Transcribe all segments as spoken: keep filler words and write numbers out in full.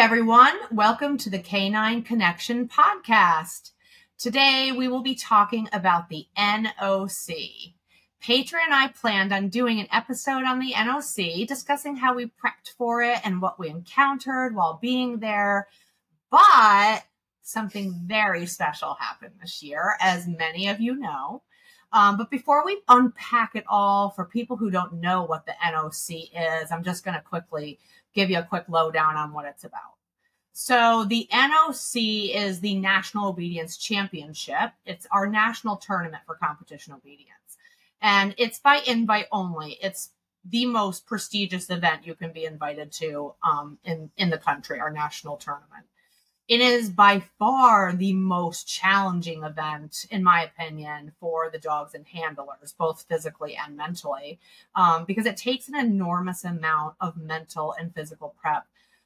everyone. Welcome to the Canine Connection podcast. Today, we will be talking about the N O C. Petra and I planned on doing an episode on the N O C, discussing how we prepped for it and what we encountered while being there. But something very special happened this year, as many of you know. Um, but before we unpack it all, for people who don't know what the N O C is, I'm just going to quickly give you a quick lowdown on what it's about. So the N O C is the National Obedience Championship. It's our national tournament for competition obedience. And it's by invite only. It's the most prestigious event you can be invited to um, in, in the country, our national tournament. It is by far the most challenging event, in my opinion, for the dogs and handlers, both physically and mentally, um, because it takes an enormous amount of mental and physical prep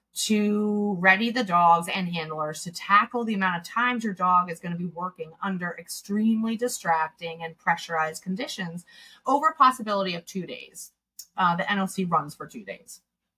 to ready the dogs and handlers to tackle the amount of times your dog is going to be working under extremely distracting and pressurized conditions over a possibility of two days. Uh, the N O C runs for two days.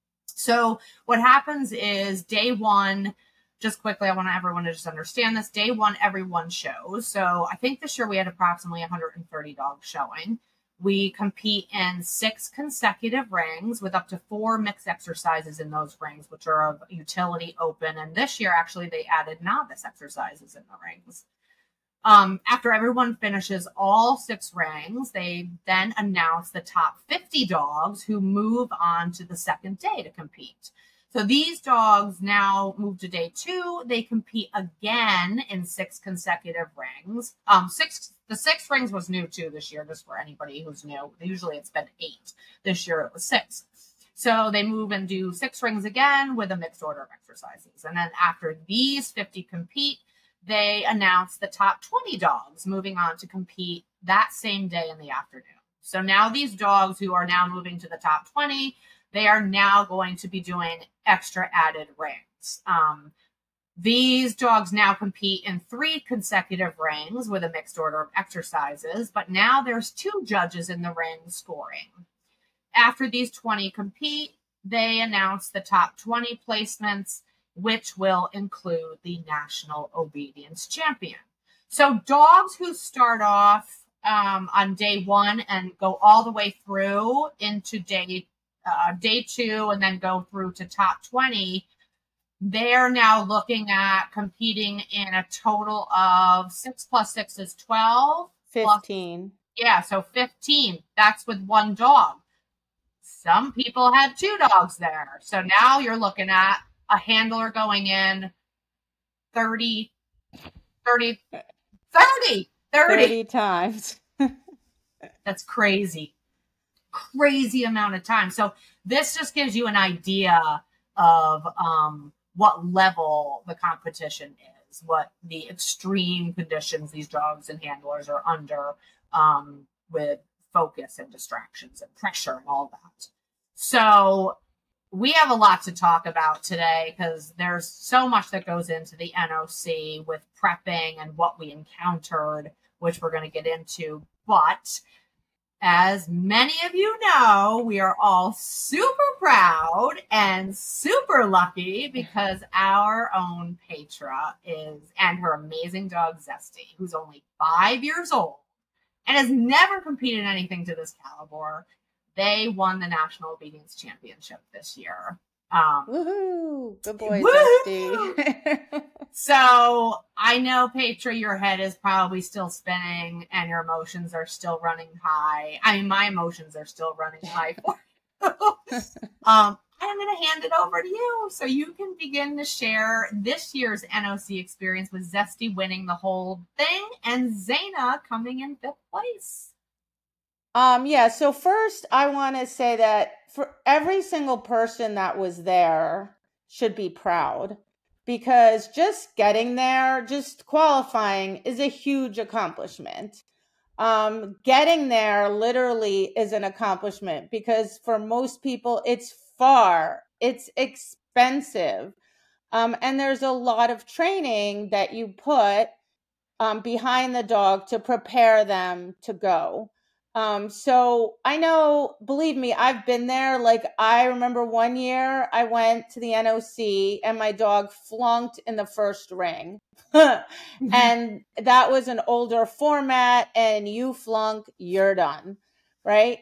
So what happens is day one, just quickly, I want everyone to just understand this. Day one, everyone shows. So I think this year we had approximately one hundred thirty dogs showing. We compete in six consecutive rings with up to four mixed exercises in those rings, which are of utility, open. And this year, actually, they added novice exercises in the rings. Um, after everyone finishes all six rings, they then announce the top fifty dogs who move on to the second day to compete. So these dogs now move to day two. They compete again in six consecutive rings. Um, six, the six rings was new too this year, just for anybody who's new. Usually it's been eight. This year it was six. So they move and do six rings again with a mixed order of exercises. And then after these fifty compete, they announce the top twenty dogs moving on to compete that same day in the afternoon. So now these dogs who are now moving to the top twenty, they are now going to be doing extra added rings. Um, these dogs now compete in three consecutive rings with a mixed order of exercises, but now there's two judges in the ring scoring. After these twenty compete, they announce the top twenty placements, which will include the National Obedience Champion. So dogs who start off um, on day one and go all the way through into day Uh, day two and then go through to top twenty, they're now looking at competing in a total of six plus six is twelve. fifteen. Plus, yeah, so fifteen. That's with one dog. Some people had two dogs there. So now you're looking at a handler going in thirty, thirty, thirty, thirty. thirty times. That's crazy. Crazy amount of time. So this just gives you an idea of um, what level the competition is, what the extreme conditions these dogs and handlers are under um, with focus and distractions and pressure and all that. So we have a lot to talk about today because there's so much that goes into the N O C with prepping and what we encountered, which we're going to get into. But as many of you know, we are all super proud and super lucky because our own Petra is, and her amazing dog Zesty, who's only five years old and has never competed in anything to this caliber. They won the National Obedience Championship this year. Um, Woohoo! Good boy, woo-hoo! Zesty. So I know, Petra, your head is probably still spinning and your emotions are still running high. I mean, my emotions are still running high for you. um, I'm going to hand it over to you so you can begin to share this year's N O C experience with Zesty winning the whole thing and Zaina coming in fifth place. Um, yeah, so first I want to say that for every single person that was there should be proud because just getting there, just qualifying is a huge accomplishment. Um, getting there literally is an accomplishment because for most people it's far, it's expensive. Um, and there's a lot of training that you put um, behind the dog to prepare them to go. Um, so I know, believe me, I've been there. Like, I remember one year I went to the N O C and my dog flunked in the first ring. And that was an older format, and you flunk, you're done. Right.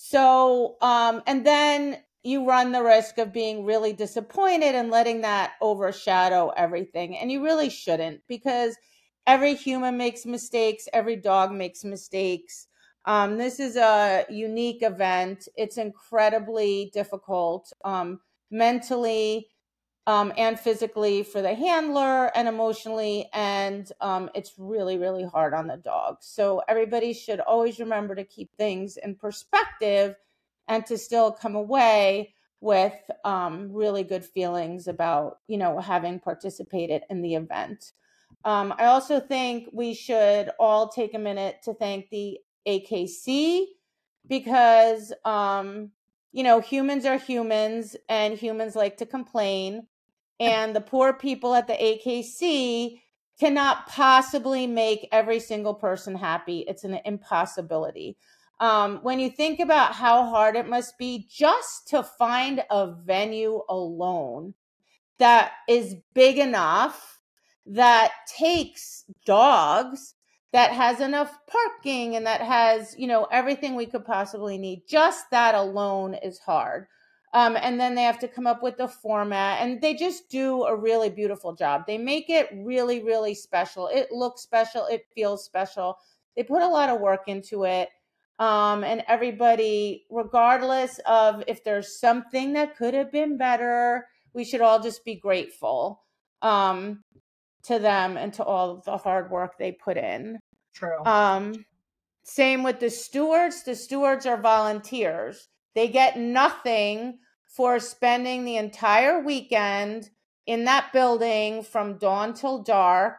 So, um, and then you run the risk of being really disappointed and letting that overshadow everything. And you really shouldn't, because every human makes mistakes. Every dog makes mistakes. Um, this is a unique event. It's incredibly difficult, um, mentally, um, and physically for the handler, and emotionally. And um, it's really, really hard on the dog. So everybody should always remember to keep things in perspective and to still come away with um, really good feelings about, you know, having participated in the event. Um, I also think we should all take a minute to thank the A K C, because, um, you know, humans are humans, and humans like to complain. And the poor people at the A K C cannot possibly make every single person happy. It's an impossibility. Um, when you think about how hard it must be just to find a venue alone that is big enough, that takes dogs, that has enough parking, and that has, you know, everything we could possibly need. Just that alone is hard. Um, and then they have to come up with the format, and they just do a really beautiful job. They make it really, really special. It looks special. It feels special. They put a lot of work into it. Um, and everybody, regardless of if there's something that could have been better, we should all just be grateful um, to them and to all the hard work they put in. True. Um, same with the stewards. The stewards are volunteers. They get nothing for spending the entire weekend in that building from dawn till dark,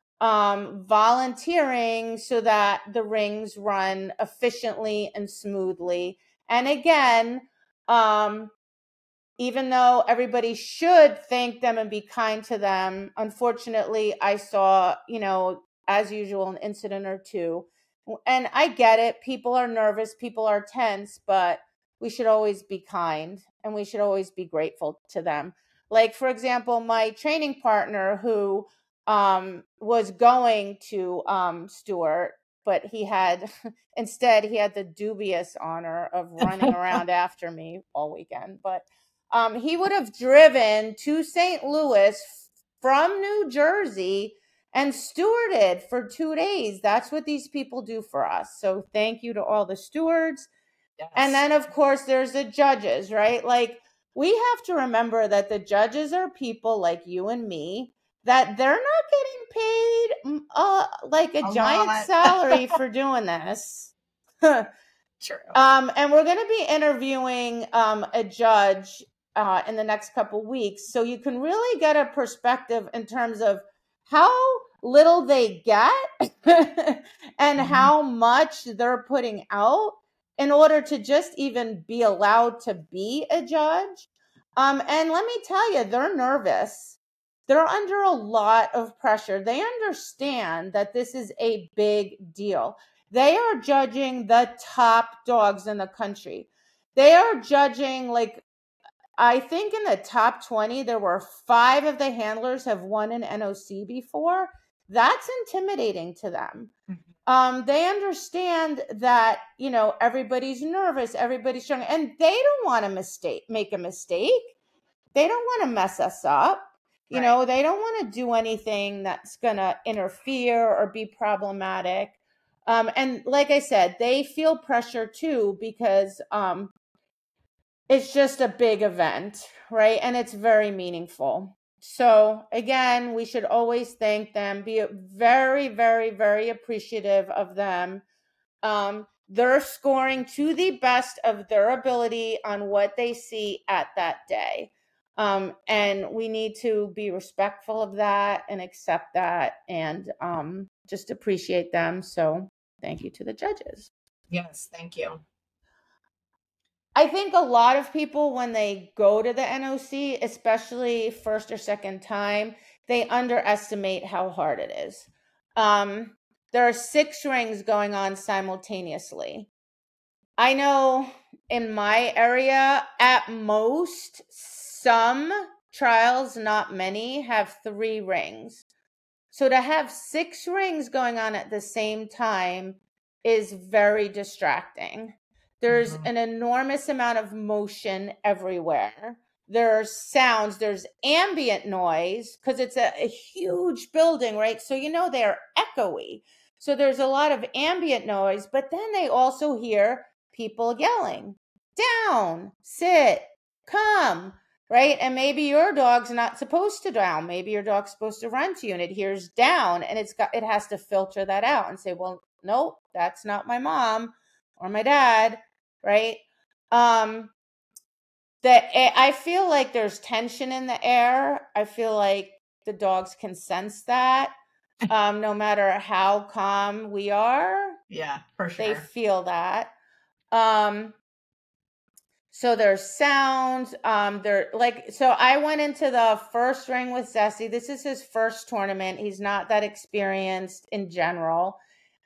um, volunteering so that the rings run efficiently and smoothly. And again, um, even though everybody should thank them and be kind to them, unfortunately, I saw, you know, as usual, an incident or two. And I get it. People are nervous, people are tense, but we should always be kind, and we should always be grateful to them. Like, for example, my training partner who um, was going to um, Stewart, but he had, instead, he had the dubious honor of running around after me all weekend. But um, he would have driven to Saint Louis from New Jersey and stewarded for two days. That's what these people do for us. So thank you to all the stewards. Yes. And then, of course, there's the judges, right? Like, we have to remember that the judges are people like you and me, that they're not getting paid uh, like a, A giant lot. salary for doing this. True. Um, and we're going to be interviewing um, a judge uh, in the next couple weeks, so you can really get a perspective in terms of how little they get and Mhm. how much they're putting out in order to just even be allowed to be a judge. Um, and let me tell you, they're nervous. They're under a lot of pressure. They understand that this is a big deal. They are judging the top dogs in the country. They are judging, like, I think in the top twenty, there were five of the handlers have won an N O C before. That's intimidating to them. Mhm. Um, they understand that, you know, everybody's nervous, everybody's strong, and they don't want to mistake, make a mistake. They don't want to mess us up. You Right. know, they don't want to do anything that's going to interfere or be problematic. Um, and like I said, they feel pressure too, because um, it's just a big event, right? And it's very meaningful. So again, we should always thank them, be very, very, very appreciative of them. Um, they're scoring to the best of their ability on what they see at that day. Um, and we need to be respectful of that and accept that, and um, just appreciate them. So thank you to the judges. Yes, thank you. I think a lot of people, when they go to the N O C, especially first or second time, they underestimate how hard it is. Um, there are six rings going on simultaneously. I know in my area, at most, some trials, not many, have three rings. So to have six rings going on at the same time is very distracting. There's Mhm. an enormous amount of motion everywhere. There's sounds, there's ambient noise because it's a, a huge building, right? So, you know, they're echoey. So there's a lot of ambient noise, but then they also hear people yelling, down, sit, come, right? And maybe your dog's not supposed to down. Maybe your dog's supposed to run to you and it hears down and it's got, it has to filter that out and say, well, nope, that's not my mom or my dad, right? Um, the, I feel like there's tension in the air. I feel like the dogs can sense that. Um, no matter how calm we are, Yeah, for they sure. feel that. Um, So there's sounds. Um, there like so I went into the first ring with Zessie. This is his first tournament. He's not that experienced in general.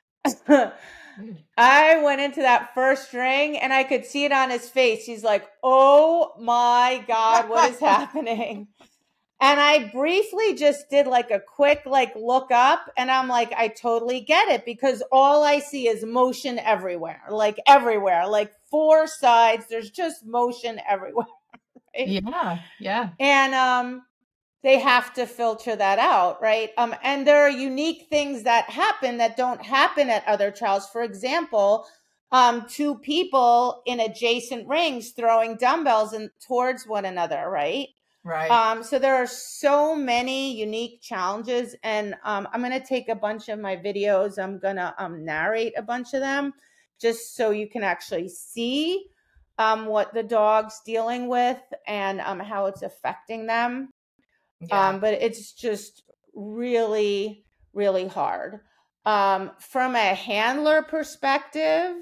I went into that first ring and I could see it on his face. He's like, "Oh my God, what is happening?" And I briefly just did like a quick like look up and I'm like, I totally get it because all I see is motion everywhere, like everywhere, like four sides. There's just motion everywhere. Right? Yeah, yeah. And um, they have to filter that out, right? Um, and there are unique things that happen that don't happen at other trials. For example, um, two people in adjacent rings throwing dumbbells in, towards one another, right? Right. Um, so there are so many unique challenges, and um, I'm going to take a bunch of my videos. I'm going to um, narrate a bunch of them just so you can actually see um, what the dog's dealing with and um, how it's affecting them. Yeah. Um, but it's just really, really hard. Um, from a handler perspective,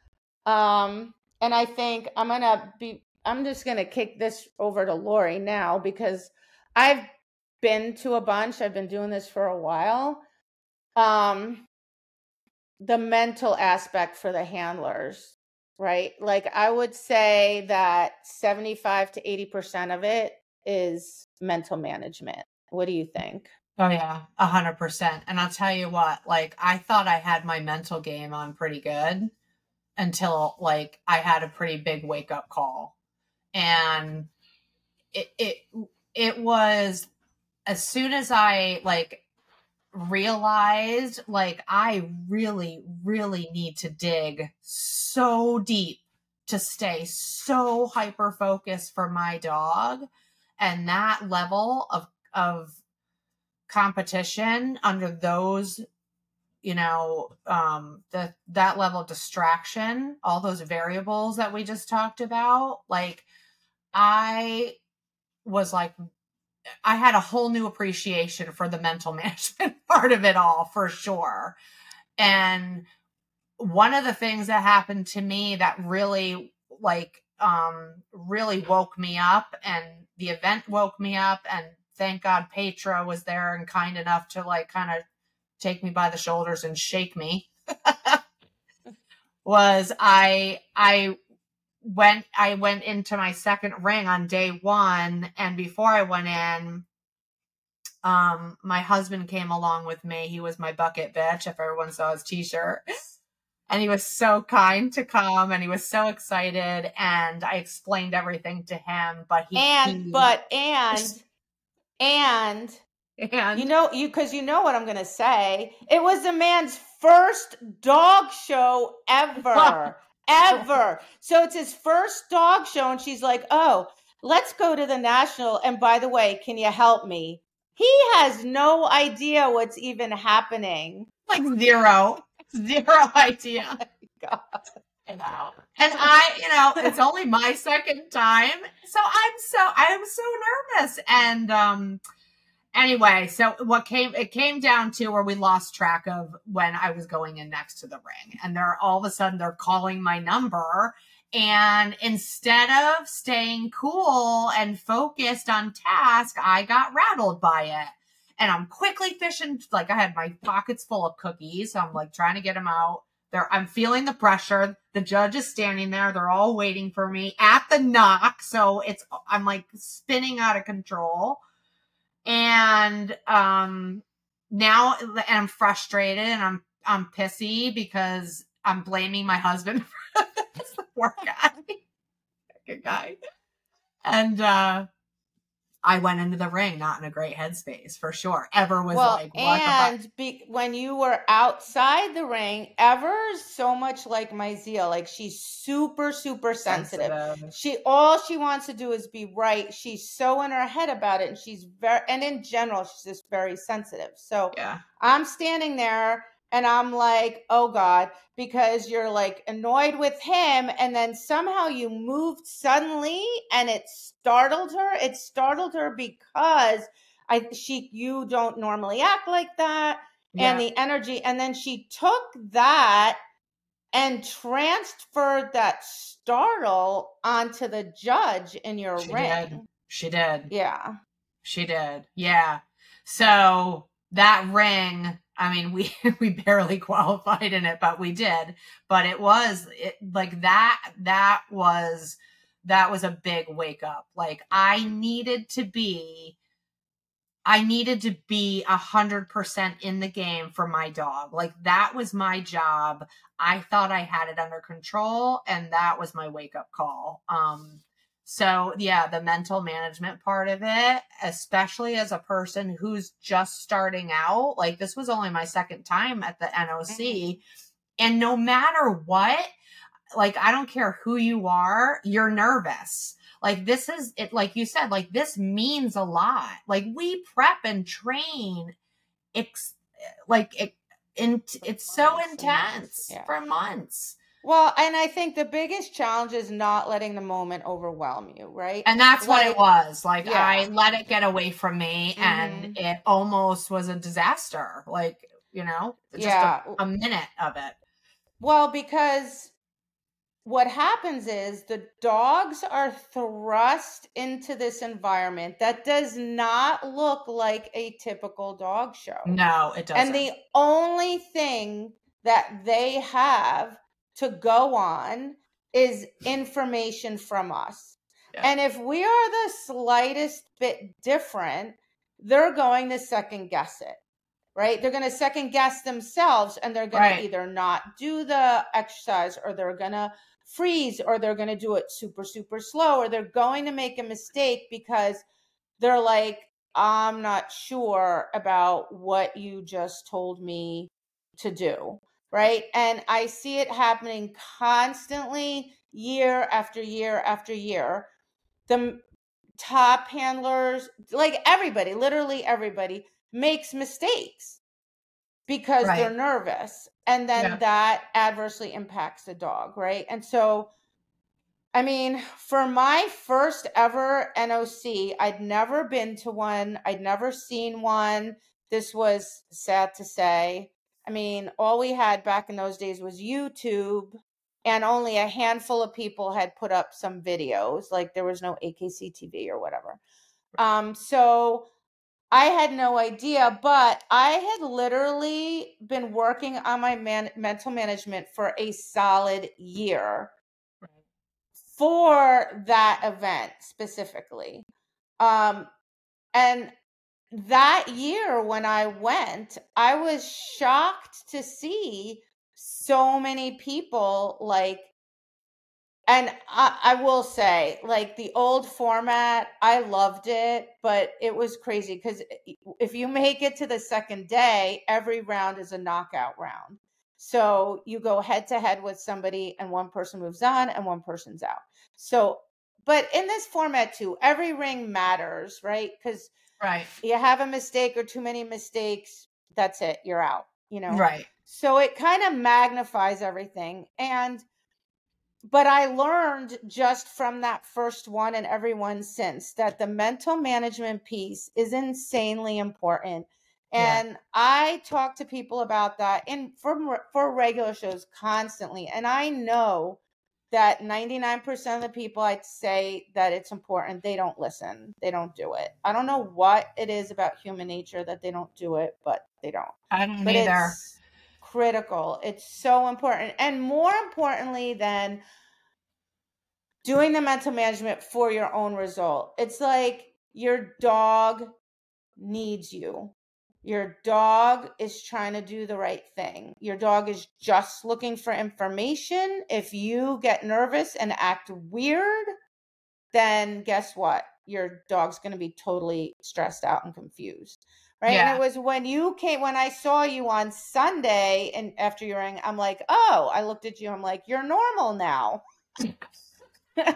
um, and I think I'm going to be I'm just going to kick this over to Lori now because I've been to a bunch. I've been doing this for a while. Um, the mental aspect for the handlers, right? Like I would say that seventy-five to eighty percent of it is mental management. What do you think? Oh yeah, a hundred percent. And I'll tell you what, like I thought I had my mental game on pretty good until like I had a pretty big wake up call. And it it it was as soon as I like realized like I really, really need to dig so deep to stay so hyper focused for my dog. And that level of of competition under those, you know, um the that level of distraction, all those variables that we just talked about, like I was like I had a whole new appreciation for the mental management part of it all, for sure. And one of the things that happened to me that really like um really woke me up, and the event woke me up, and thank God Petra was there and kind enough to like kind of take me by the shoulders and shake me was I I went I went into my second ring on day one, and before I went in, um, my husband came along with me. He was my bucket bitch, if everyone saw his t-shirt. And he was so kind to come, and he was so excited, and I explained everything to him, but he And he, but and and and you know you because you know what I'm gonna say. It was the man's first dog show ever, ever. So it's his first dog show, and she's like, "Oh, let's go to the national. And by the way, can you help me?" He has no idea what's even happening. like zero, zero idea. God. You know. And I, you know, it's only my second time, so I'm so I'm so nervous. And um, anyway, so what came it came down to where we lost track of when I was going in next to the ring, and they're all of a sudden they're calling my number, and instead of staying cool and focused on task, I got rattled by it. And I'm quickly fishing, like I had my pockets full of cookies, so I'm like trying to get them out. They're, I'm feeling the pressure. The judge is standing there. They're all waiting for me at the knock. So it's, I'm like spinning out of control. And, um, now, and I'm frustrated and I'm, I'm pissy because I'm blaming my husband for this poor guy. Good guy. And, uh, I went into the ring not in a great headspace for sure. Ever was well, like, what and the be, when you were outside the ring, Ever's so much like Myzia. Like she's super, super sensitive. sensitive. She all she wants to do is be right. She's so in her head about it, and she's very, and in general, she's just very sensitive. So Yeah. I'm standing there. And I'm like, oh God, because you're like annoyed with him. And then somehow you moved suddenly and it startled her. It startled her because I, she, you don't normally act like that. Yeah. And the energy. And then she took that and transferred that startle onto the judge in your She ring. did. She did. Yeah. She did. Yeah. So that ring, I mean, we, we barely qualified in it, but we did, but it was it, like that, that was, that was a big wake up. Like I needed to be, I needed to be a hundred percent in the game for my dog. Like that was my job. I thought I had it under control and that was my wake up call. Um, So yeah, the mental management part of it, especially as a person who's just starting out, like this was only my second time at the N O C. And no matter what, like, I don't care who you are, you're nervous. Like this is it, like you said, like this means a lot. Like we prep and train. It's like it, in, it's so intense Yeah. for months. Well, and I think the biggest challenge is not letting the moment overwhelm you, right? And that's like, what it was. Like yeah. I let it get away from me and Mhm. it almost was a disaster. Like, you know, just Yeah. a, a minute of it. Well, because what happens is the dogs are thrust into this environment that does not look like a typical dog show. No, it doesn't. And the only thing that they have to go on is information from us. Yeah. And if we are the slightest bit different, they're going to second guess it, right? They're going to second guess themselves and they're going right. to either not do the exercise or they're going to freeze or they're going to do it super, super slow or they're going to make a mistake because they're like, I'm not sure about what you just told me to do, right? And I see it happening constantly year after year after year. The top handlers, like everybody, literally everybody makes mistakes because right. they're nervous. And then yeah. that adversely impacts the dog, right? And so I mean, for my first ever N O C, I'd never been to one. I'd never seen one. This was sad to say. I mean, all we had back in those days was YouTube, and only a handful of people had put up some videos. Like there was no A K C T V or whatever. Um, so I had no idea, but I had literally been working on my man- mental management for a solid year. For that event specifically. Um, and that year when I went, I was shocked to see so many people like, and I, I will say, like the old format, I loved it, but it was crazy because if you make it to the second day, every round is a knockout round. So you go head to head with somebody and one person moves on and one person's out. So, but in this format too, every ring matters, right? Because right. you have a mistake or too many mistakes, that's it, you're out, you know? Right. So it kind of magnifies everything. And, but I learned just from that first one and everyone since that the mental management piece is insanely important. And yeah. I talk to people about that in for, for regular shows constantly. And I know that ninety-nine percent of the people I'd say that it's important, they don't listen. They don't do it. I don't know what it is about human nature that they don't do it, but they don't. I don't but either. It's critical. It's so important. And more importantly than doing the mental management for your own result, it's like your dog needs you. Your dog is trying to do the right thing. Your dog is just looking for information. If you get nervous and act weird, then guess what? Your dog's going to be totally stressed out and confused. Right. Yeah. And it was when you came, when I saw you on Sunday and after you rang, I'm like, oh, I looked at you. I'm like, you're normal now. Yeah.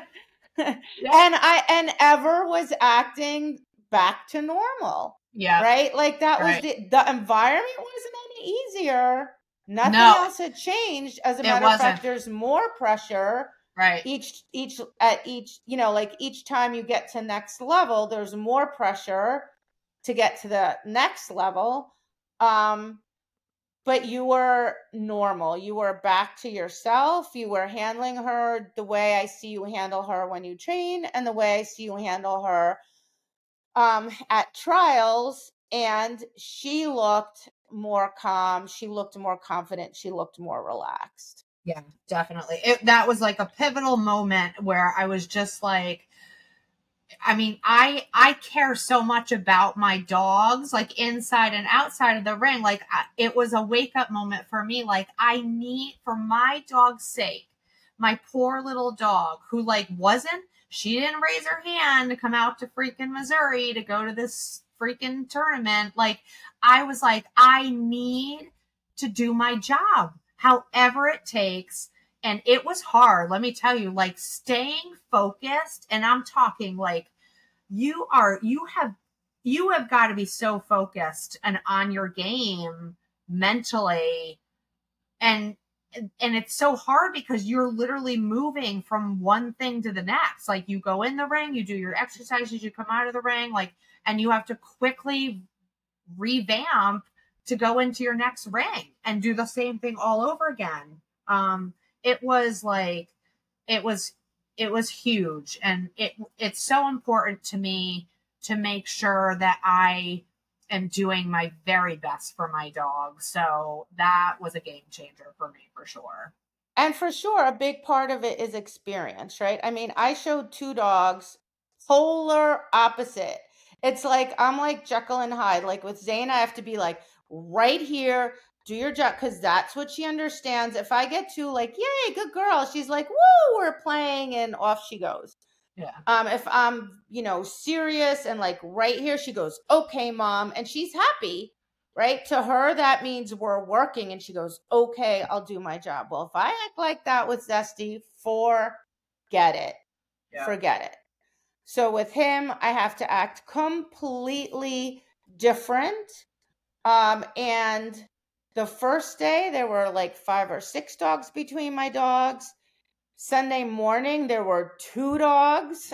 And I, and Ever was acting back to normal. Yeah. Right. Like that right. was the, the environment wasn't any easier. Nothing No, else had changed. As a it matter of wasn't. fact, there's more pressure. Right. Each, each, at each, you know, like each time you get to next level, there's more pressure to get to the next level. Um, but you were normal. You were back to yourself. You were handling her the way I see you handle her when you train and the way I see you handle her um, at trials. And she looked more calm. She looked more confident. She looked more relaxed. Yeah, definitely. It, that was like a pivotal moment where I was just like, I mean, I I care so much about my dogs, like inside and outside of the ring. Like I, it was a wake up moment for me. Like I need, for my dog's sake, my poor little dog who like wasn't, she didn't raise her hand to come out to freaking Missouri to go to this freaking tournament. Like I was like, I need to do my job, however it takes. And it was hard, let me tell you, like staying focused. And I'm talking like you are, you have, you have got to be so focused and on your game mentally. And, and it's so hard because you're literally moving from one thing to the next. Like you go in the ring, you do your exercises, you come out of the ring, like, and you have to quickly revamp to go into your next ring and do the same thing all over again. Um, it was like, it was, it was huge. And it, it's so important to me to make sure that I am doing my very best for my dog. So that was a game changer for me, for sure. And for sure, a big part of it is experience, right? I mean, I showed two dogs polar opposite. It's like, I'm like Jekyll and Hyde. Like with Zane, I have to be like right here, do your job, because that's what she understands. If I get too like, yay, good girl, she's like, woo, we're playing, and off she goes. Yeah. Um, if I'm, you know, serious and like right here, she goes, okay, mom, and she's happy, right? To her, that means we're working, and she goes, okay, I'll do my job. Well, if I act like that with Zesty, forget it, Yeah. forget it. So with him, I have to act completely different. Um, and the first day, there were like five or six dogs between my dogs. Sunday morning, there were two dogs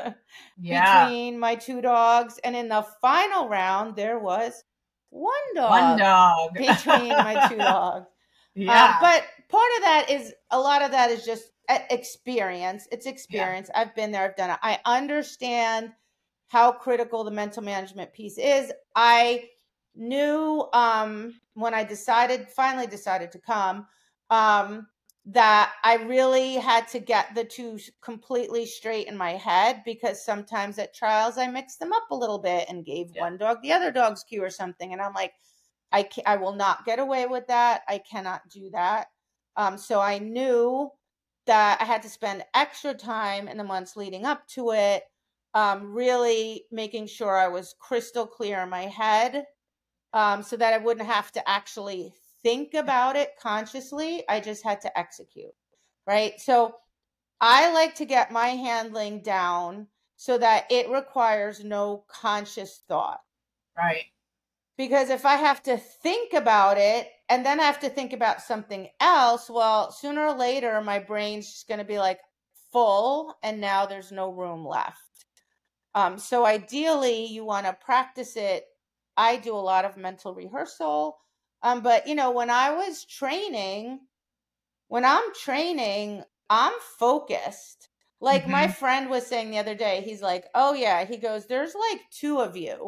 Yeah. between my two dogs. And in the final round, there was one dog, One dog. between my two dogs. Yeah. Uh, but part of that is, a lot of that is just uh, experience. It's experience. Yeah. I've been there. I've done it. I understand how critical the mental management piece is. I knew um, when I decided, finally decided to come, um, that I really had to get the two completely straight in my head, because sometimes at trials I mixed them up a little bit and gave Yeah. one dog the other dog's cue or something. And I'm like, I can, I will not get away with that. I cannot do that. Um, so I knew that I had to spend extra time in the months leading up to it, um, really making sure I was crystal clear in my head, um, so that I wouldn't have to actually think about it consciously. I just had to execute, right? So I like to get my handling down so that it requires no conscious thought. Right. Because if I have to think about it and then I have to think about something else, well, sooner or later, my brain's just going to be like full, and now there's no room left. Um, so ideally, you want to practice it. I do a lot of mental rehearsal. Um, but, you know, when I was training, when I'm training, I'm focused. Like Mhm. my friend was saying the other day, he's like, oh, yeah, he goes, there's like two of you.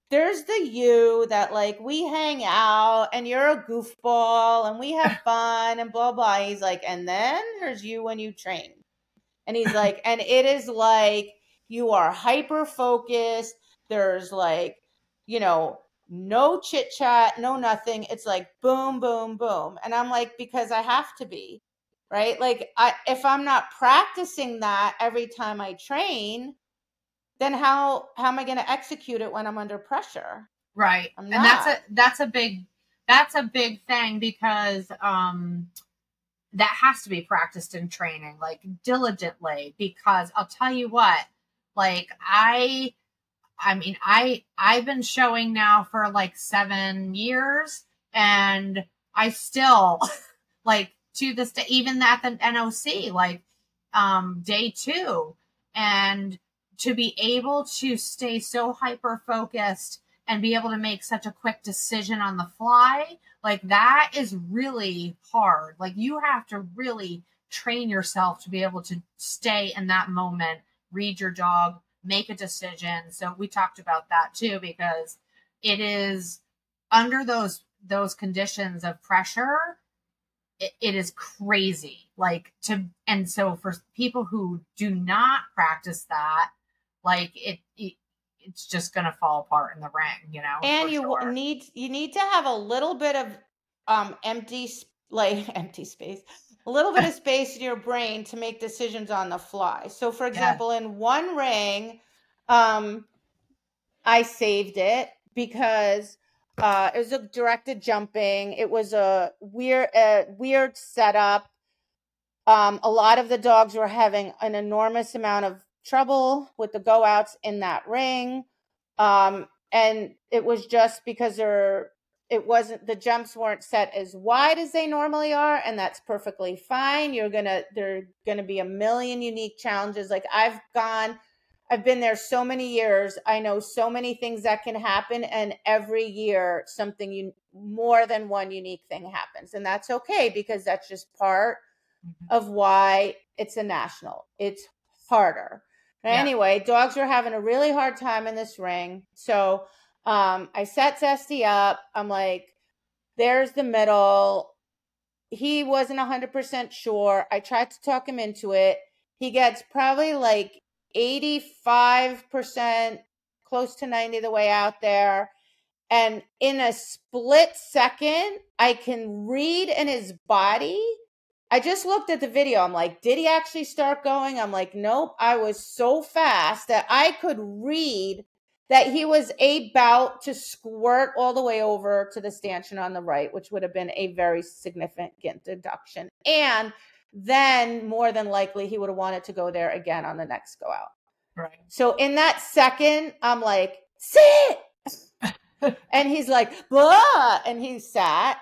there's the you that like we hang out and you're a goofball and we have fun and blah, blah. He's like, and then there's you when you train. And he's like, and it is like you are hyper focused. There's like, you know, no chit chat, no nothing. It's like boom, boom, boom. And I'm like, because I have to be, right? Like I, if I'm not practicing that every time I train, then how, how am I going to execute it when I'm under pressure? Right. I'm And not. that's a, that's a big, that's a big thing because, um, that has to be practiced in training, like diligently, because I'll tell you what, like I, I mean, I, I've been showing now for like seven years and I still like to this day, even at the N O C, like, um, day two, and to be able to stay so hyper focused and be able to make such a quick decision on the fly, like that is really hard. Like you have to really train yourself to be able to stay in that moment, read your dog, make a decision. So we talked about that too, because it is under those those conditions of pressure, it, it is crazy. Like to, and so for people who do not practice that, like it, it it's just going to fall apart in the ring, you know. And you sure. need you need to have a little bit of um empty like empty space, a little bit of space in your brain to make decisions on the fly. So for example, yeah. in one ring, um I saved it because uh it was a directed jumping. It was a weird uh, weird setup. Um a lot of the dogs were having an enormous amount of trouble with the go outs in that ring. Um and it was just because they're it wasn't the jumps weren't set as wide as they normally are, and that's perfectly fine. You're gonna there are gonna be a million unique challenges. Like I've gone I've been there so many years. I know so many things that can happen, and every year something you more than one unique thing happens, and that's okay because that's just part mm-hmm. of why it's a national. It's harder. Yeah. Anyway, dogs were having a really hard time in this ring. So um, I set Zesty up. I'm like, there's the middle. He wasn't one hundred percent sure. I tried to talk him into it. He gets probably like eighty-five percent, close to ninety the way out there. And in a split second, I can read in his body. I just looked at the video. I'm like, did he actually start going? I'm like, nope. I was so fast that I could read that he was about to squirt all the way over to the stanchion on the right, which would have been a very significant deduction. And then more than likely, he would have wanted to go there again on the next go out. Right. So in that second, I'm like, sit. And he's like, blah, and he sat,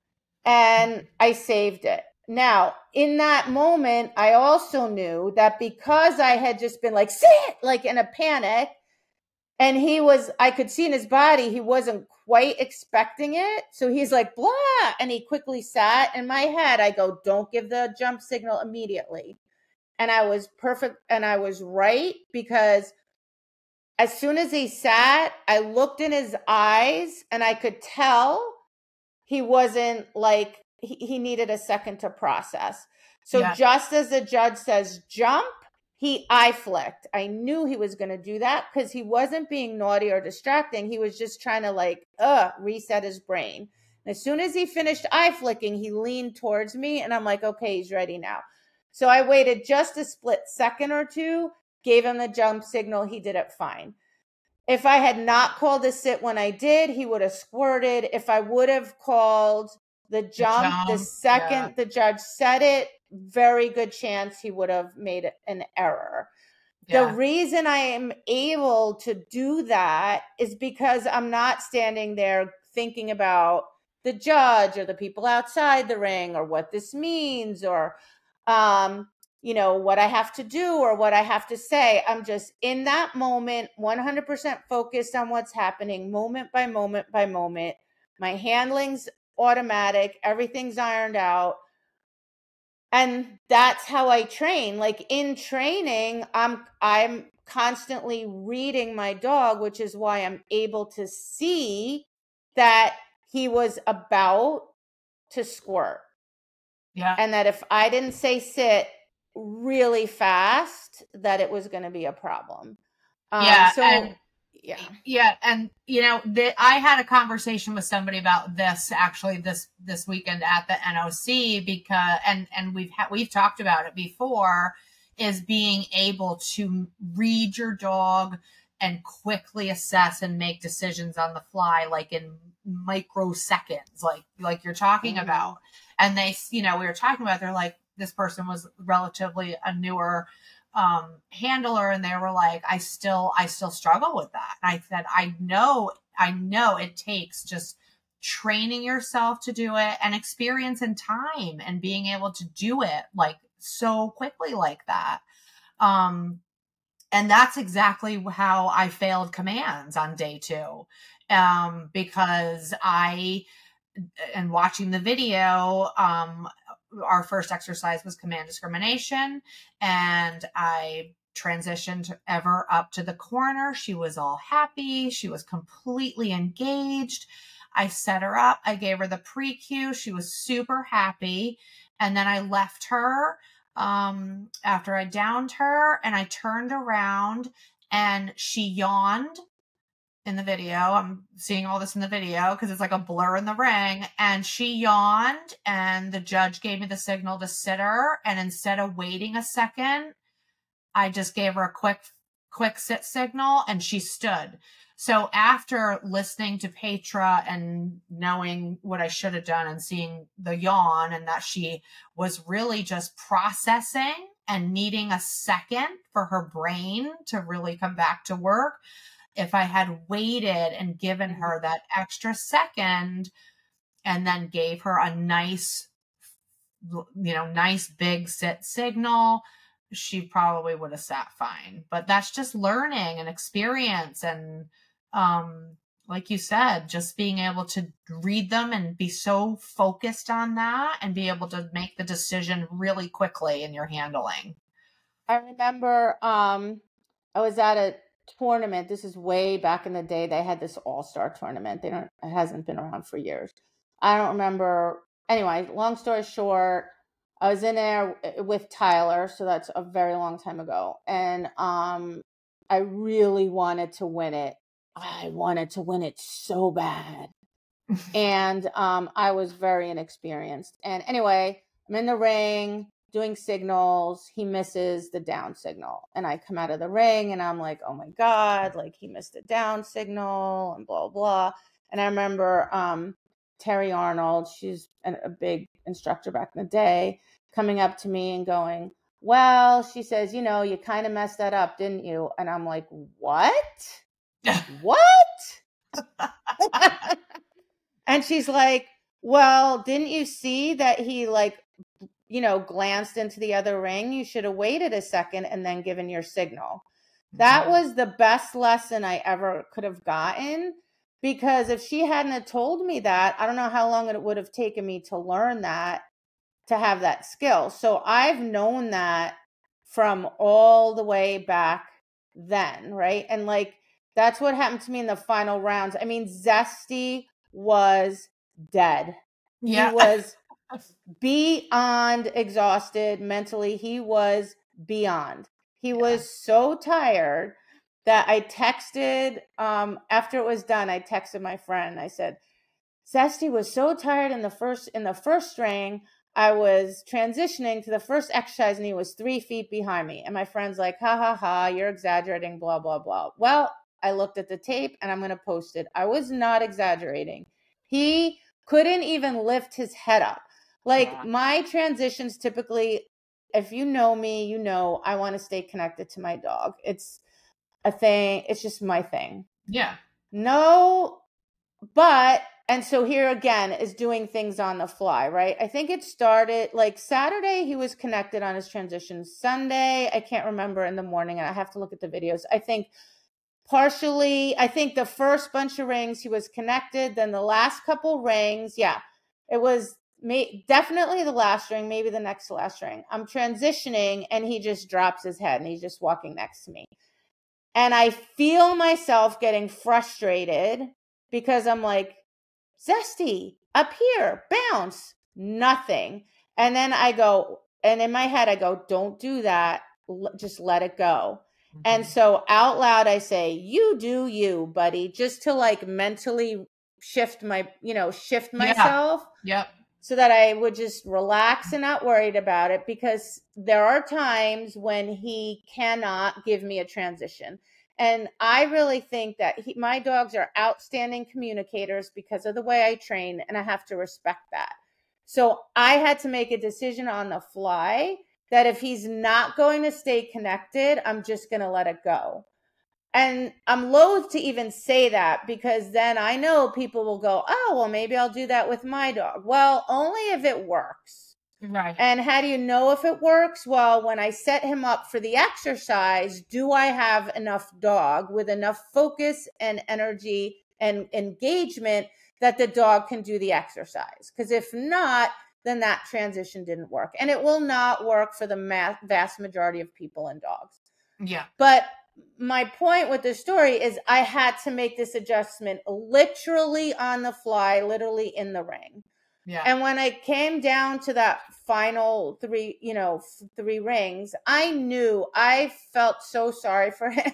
and I saved it. Now, in that moment, I also knew that because I had just been like, sit, like in a panic, and he was, I could see in his body, he wasn't quite expecting it. So he's like, blah, and he quickly sat. In my head, I go, don't give the jump signal immediately. And I was perfect, and I was right, because as soon as he sat, I looked in his eyes and I could tell he wasn't like, he, he needed a second to process. So yeah. Just as the judge says, jump, he eye flicked. I knew he was going to do that because he wasn't being naughty or distracting. He was just trying to like, uh, reset his brain. And as soon as he finished eye flicking, he leaned towards me and I'm like, okay, he's ready now. So I waited just a split second or two, gave him the jump signal. He did it fine. If I had not called the sit when I did, he would have squirted. If I would have called the jump, the, jump, the second yeah. the judge said it, very good chance he would have made an error. Yeah. The reason I am able to do that is because I'm not standing there thinking about the judge or the people outside the ring or what this means or, um, you know, what I have to do or what I have to say. I'm just in that moment, one hundred percent focused on what's happening moment by moment by moment. My handling's automatic. Everything's ironed out. And that's how I train. Like in training, I'm, I'm, constantly reading my dog, which is why I'm able to see that he was about to squirt. Yeah. And that if I didn't say sit really fast, that it was going to be a problem. Um, yeah. so, And yeah. Yeah, and you know, the, I had a conversation with somebody about this actually this this weekend at the N O C, because and and we've ha- we've talked about it before, is being able to read your dog and quickly assess and make decisions on the fly, like in microseconds, like like you're talking Mhm. about. And they, you know, we were talking about, they're like, this person was relatively a newer um handler, and they were like, I still I still struggle with that. And I said, I know, I know it takes just training yourself to do it, and experience and time, and being able to do it like so quickly like that. Um and that's exactly how I failed commands on day two. Um because I and watching the video, um, our first exercise was command discrimination, and I transitioned Ever up to the corner. She was all happy. She was completely engaged. I set her up. I gave her the pre-cue. She was super happy. And then I left her um, after I downed her, and I turned around and she yawned in the video. I'm seeing all this in the video because it's like a blur in the ring. And she yawned, and the judge gave me the signal to sit her. And instead of waiting a second, I just gave her a quick, quick sit signal, and she stood. So after listening to Petra and knowing what I should have done, and seeing the yawn, and that she was really just processing and needing a second for her brain to really come back to work, if I had waited and given her that extra second, and then gave her a nice, you know, nice big sit signal, she probably would have sat fine. But that's just learning and experience. And, um, like you said, just being able to read them and be so focused on that, and be able to make the decision really quickly in your handling. I remember um, I was at a tournament. This is way back in the day. They had this all-star tournament. They don't, it hasn't been around for years. I don't remember. Anyway, long story short, I was in there with Tyler, so that's a very long time ago. And um, I really wanted to win it. I wanted to win it so bad. And um, I was very inexperienced. And anyway, I'm in the ring doing signals. He misses the down signal. And I come out of the ring and I'm like, oh my God, like he missed the down signal and blah, blah. And I remember um, Terry Arnold, she's a, a big instructor back in the day, coming up to me and going, well, she says, you know, you kind of messed that up, didn't you? And I'm like, what? What? And she's like, well, didn't you see that he like, you know, glanced into the other ring? You should have waited a second and then given your signal. That was the best lesson I ever could have gotten, because if she hadn't have told me that, I don't know how long it would have taken me to learn that, to have that skill. So I've known that from all the way back then, right? And like, that's what happened to me in the final rounds. I mean, Zesty was dead. Yeah. He was beyond exhausted mentally. He was beyond. He yeah. was so tired that I texted, um, after it was done, I texted my friend. I said, Zesty was so tired in the first, in the first string. I was transitioning to the first exercise and he was three feet behind me. And my friend's like, ha ha ha, you're exaggerating, blah, blah, blah. Well, I looked at the tape and I'm going to post it. I was not exaggerating. He couldn't even lift his head up. Like yeah. my transitions typically, if you know me, you know, I want to stay connected to my dog. It's a thing. It's just my thing. Yeah. No, but, and so here again is doing things on the fly, right? I think it started like Saturday, he was connected on his transition. Sunday, I can't remember in the morning, and I have to look at the videos. I think partially, I think the first bunch of rings, he was connected. Then the last couple rings, yeah, it was may, definitely the last ring, maybe the next last ring. I'm transitioning and he just drops his head and he's just walking next to me. And I feel myself getting frustrated because I'm like, Zesty, up here, bounce, nothing. And then I go, and in my head, I go, don't do that. L- just let it go. Mm-hmm. And so out loud, I say, you do you, buddy, just to like mentally shift my, you know, shift myself. Yeah. Yep. So that I would just relax and not worried about it, because there are times when he cannot give me a transition. And I really think that he, my dogs are outstanding communicators because of the way I train, and I have to respect that. So I had to make a decision on the fly that if he's not going to stay connected, I'm just going to let it go. And I'm loath to even say that, because then I know people will go, oh, well, maybe I'll do that with my dog. Well, only if it works. Right. And how do you know if it works? Well, when I set him up for the exercise, do I have enough dog with enough focus and energy and engagement that the dog can do the exercise? Because if not, then that transition didn't work. And it will not work for the ma- vast majority of people and dogs. Yeah. But my point with this story is I had to make this adjustment literally on the fly, literally in the ring. Yeah. And when I came down to that final three, you know, three rings, I knew, I felt so sorry for him.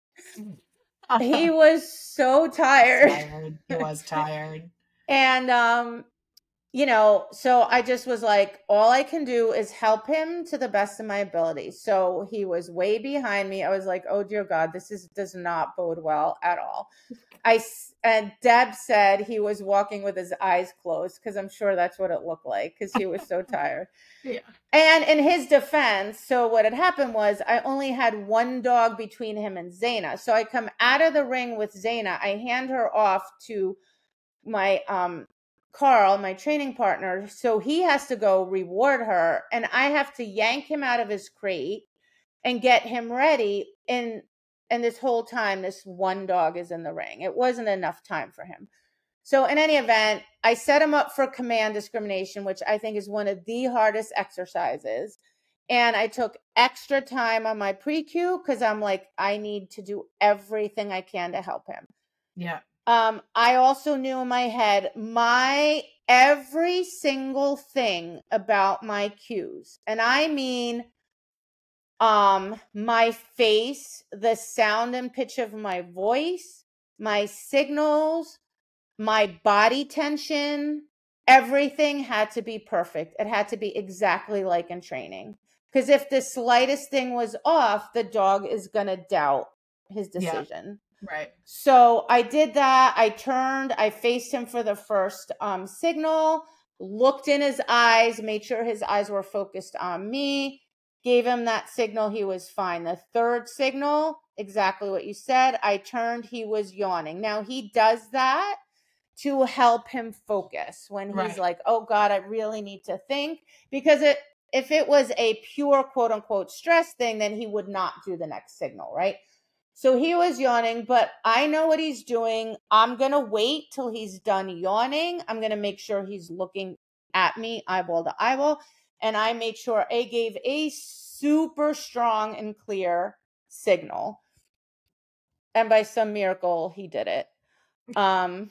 He was so tired. tired. He was tired. And, um, you know, so I just was like, all I can do is help him to the best of my ability. So he was way behind me. I was like, oh dear God, this is, does not bode well at all. I, and Deb said he was walking with his eyes closed, because I'm sure that's what it looked like, because he was so tired. Yeah. And in his defense, so what had happened was I only had one dog between him and Zaina. So I come out of the ring with Zaina. I hand her off to my, um, Carl, my training partner, so he has to go reward her, and I have to yank him out of his crate and get him ready. And and this whole time, this one dog is in the ring. It wasn't enough time for him. So in any event, I set him up for command discrimination, which I think is one of the hardest exercises. And I took extra time on my pre-cue because I'm like, I need to do everything I can to help him. Yeah. Um, I also knew in my head, my every single thing about my cues. And I mean, um, my face, the sound and pitch of my voice, my signals, my body tension, everything had to be perfect. It had to be exactly like in training. Because if the slightest thing was off, the dog is going to doubt his decision. Yeah. Right. So I did that. I turned, I faced him for the first um, signal, looked in his eyes, made sure his eyes were focused on me, gave him that signal. He was fine. The third signal, exactly what you said. I turned, he was yawning. Now he does that to help him focus when he's right. like, oh God, I really need to think, because it, if it was a pure quote unquote stress thing, then he would not do the next signal. Right. So he was yawning, but I know what he's doing. I'm going to wait till he's done yawning. I'm going to make sure he's looking at me eyeball to eyeball. And I made sure I gave a super strong and clear signal. And by some miracle, he did it. Um,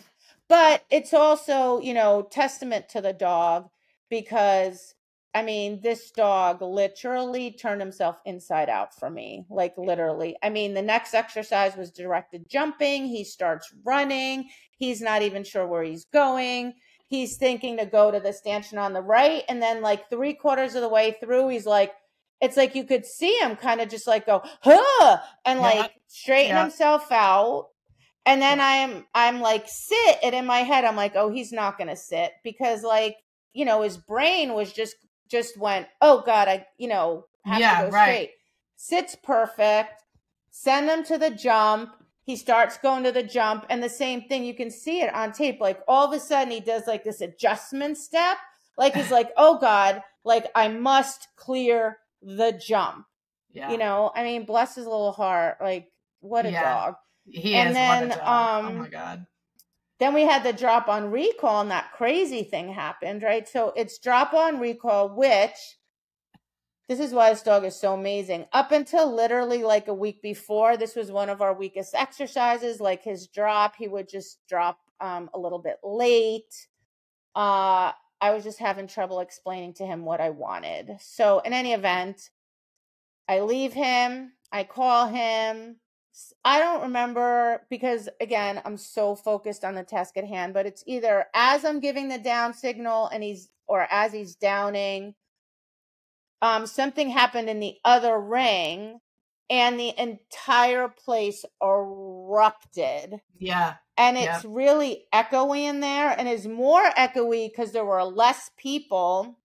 but it's also, you know, testament to the dog, because I mean, this dog literally turned himself inside out for me, like literally. I mean, the next exercise was directed jumping. He starts running. He's not even sure where he's going. He's thinking to go to the stanchion on the right. And then like three quarters of the way through, he's like, it's like you could see him kind of just like go, huh, and like yeah. straighten yeah. himself out. And then yeah. I'm, I'm like, sit. And in my head, I'm like, oh, he's not going to sit, because like, you know, his brain was just, just went, oh God, I, you know, have yeah, to go right. straight. Sits perfect. Send him to the jump. He starts going to the jump, and the same thing, you can see it on tape. Like all of a sudden he does like this adjustment step. Like he's like, oh God, like I must clear the jump. Yeah. You know, I mean, bless his little heart. Like what a yeah. dog. He and is then, what a dog. Um, oh my God. Then we had the drop on recall, and that crazy thing happened, right? So it's drop on recall, which this is why this dog is so amazing. Up until literally like a week before, this was one of our weakest exercises. Like his drop, he would just drop um, a little bit late. Uh, I was just having trouble explaining to him what I wanted. So in any event, I leave him, I call him. I don't remember because, again, I'm so focused on the task at hand, but it's either as I'm giving the down signal and he's, or as he's downing, um, something happened in the other ring and the entire place erupted. Yeah. And it's yeah. really echoey in there, and is more echoey because there were less people.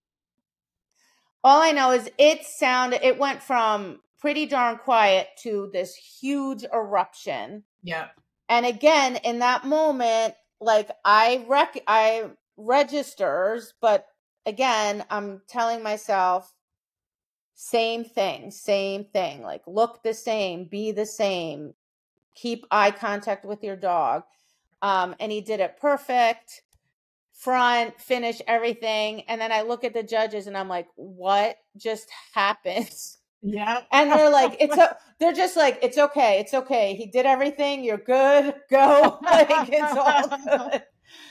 All I know is it sounded, it went from pretty darn quiet to this huge eruption. Yeah. And again, in that moment, like I rec, I registers, but again, I'm telling myself, same thing, same thing, like look the same, be the same, keep eye contact with your dog. Um, and he did it perfect. Front, finish, everything. And then I look at the judges and I'm like, what just happened? Yeah. And they're like, it's a, they're just like, it's okay. It's okay. He did everything. You're good. Go. Like, it's all good.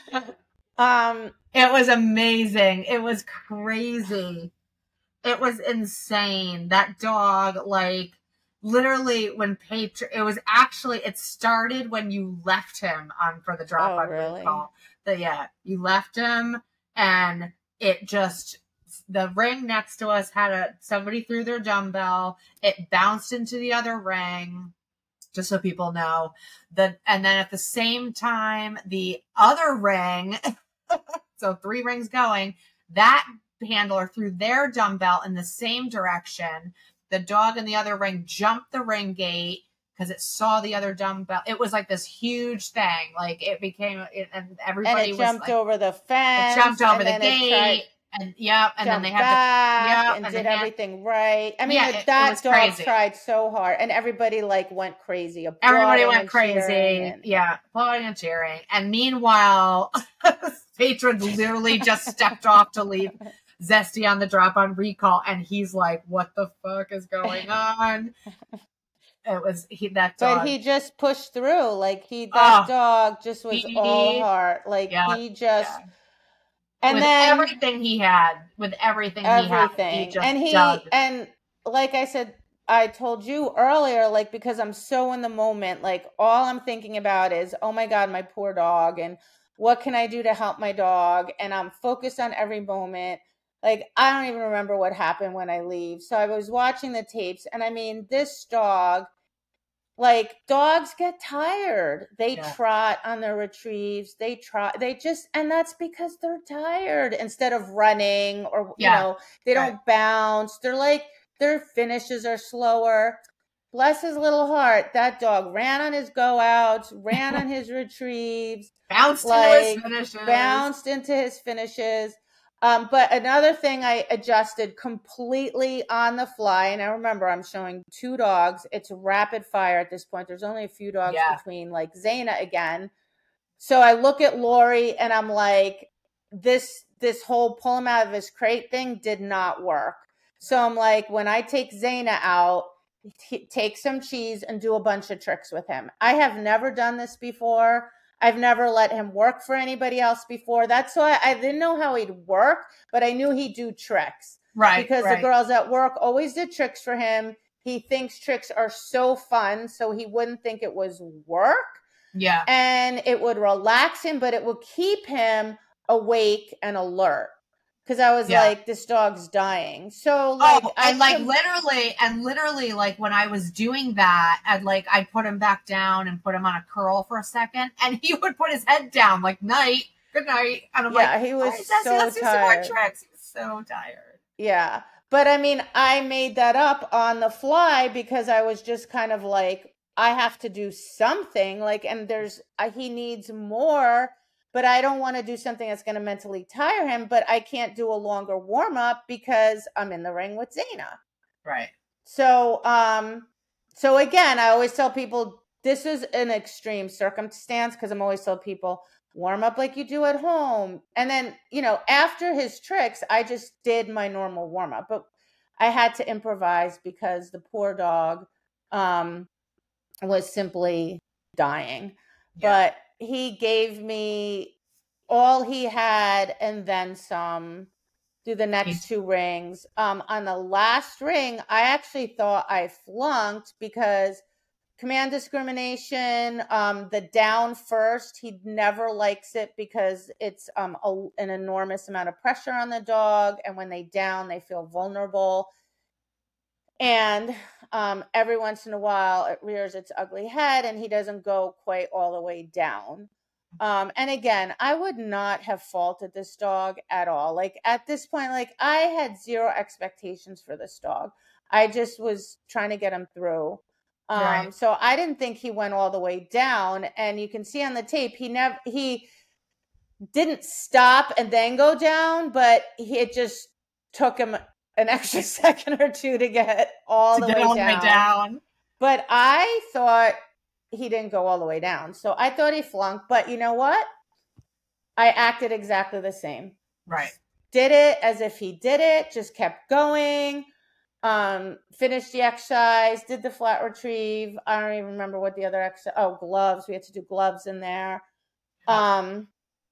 Um, it was amazing. It was crazy. It was insane. That dog, like, literally when Patri, it was actually, it started when you left him on for the drop oh, on really? recall. The, yeah, you left him and it just, the ring next to us had a, somebody threw their dumbbell. It bounced into the other ring, just so people know. The, and then at the same time, the other ring, so three rings going, that handler threw their dumbbell in the same direction. The dog in the other ring jumped the ring gate because it saw the other dumbbell. It was like this huge thing. Like it became, it, and everybody and it was jumped like, over the fence. it jumped over and the then gate. It tried, and yeah, and then they had back to, yeah, and, and did had, everything right. I mean, yeah, it, that it was dog crazy. tried so hard, and everybody like went crazy. Everybody went and crazy, and, yeah, applauding and cheering. And meanwhile, Patron literally just stepped off to leave Zesty on the drop on recall, and he's like, "What the fuck is going on?" It was he that dog, but he just pushed through. Like he, that oh, dog just was he, all heart. Like yeah, he just, yeah. and with then everything he had, with everything, everything, he had, he just and he, dug. and like I said, I told you earlier, like because I'm so in the moment, like all I'm thinking about is, oh my God, my poor dog, and what can I do to help my dog? And I'm focused on every moment. Like, I don't even remember what happened when I leave. So I was watching the tapes, and I mean, this dog, like dogs get tired. They yeah. trot on their retrieves. They trot, they just, and that's because they're tired instead of running or, yeah. you know, they don't right. bounce. They're like, their finishes are slower. Bless his little heart. That dog ran on his go outs, ran on his retrieves, bounced like, into his finishes. Bounced into his finishes. Um, but another thing I adjusted completely on the fly, and I remember I'm showing two dogs. It's rapid fire at this point. There's only a few dogs yeah. between, like Zaina again. So I look at Lori and I'm like, this, this whole pull him out of his crate thing did not work. So I'm like, when I take Zaina out, t- take some cheese and do a bunch of tricks with him. I have never done this before. I've never let him work for anybody else before. That's why I didn't know how he'd work, but I knew he'd do tricks. Right. Because right. the girls at work always did tricks for him. He thinks tricks are so fun, so he wouldn't think it was work. Yeah. And it would relax him, but it would keep him awake and alert. Because I was yeah. like, this dog's dying. So like, oh, and I like com- literally, and literally, like when I was doing that, I'd like I'd put him back down and put him on a curl for a second, and he would put his head down, like night, good night, and I'm yeah, like, he was right, so Zesty, let's tired. do some more tricks. He was so tired. Yeah, but I mean, I made that up on the fly because I was just kind of like, I have to do something, like, and there's uh, he needs more. But I don't want to do something that's going to mentally tire him, but I can't do a longer warm up because I'm in the ring with Zaina. Right. So, um, so again, I always tell people this is an extreme circumstance because I'm always telling people warm up like you do at home. And then, you know, after his tricks, I just did my normal warm up. But I had to improvise because the poor dog um, was simply dying. Yeah. But he gave me all he had and then some through the next two rings. Um, on the last ring, I actually thought I flunked because command discrimination, um, the down first, he never likes it because it's um, a, an enormous amount of pressure on the dog. And when they down, they feel vulnerable. And um, every once in a while, it rears its ugly head and he doesn't go quite all the way down. Um, and again, I would not have faulted this dog at all. Like at this point, like I had zero expectations for this dog. I just was trying to get him through. Um, Right. So I didn't think he went all the way down. And you can see on the tape, he never, he didn't stop and then go down, but he, it just took him an extra second or two to get all to the get way all the down. way down. But I thought he didn't go all the way down. So I thought he flunked. But you know what? I acted exactly the same. Right. Did it as if he did it, just kept going, um, finished the exercise, did the flat retrieve. I don't even remember what the other exercise, oh, gloves. We had to do gloves in there. Um,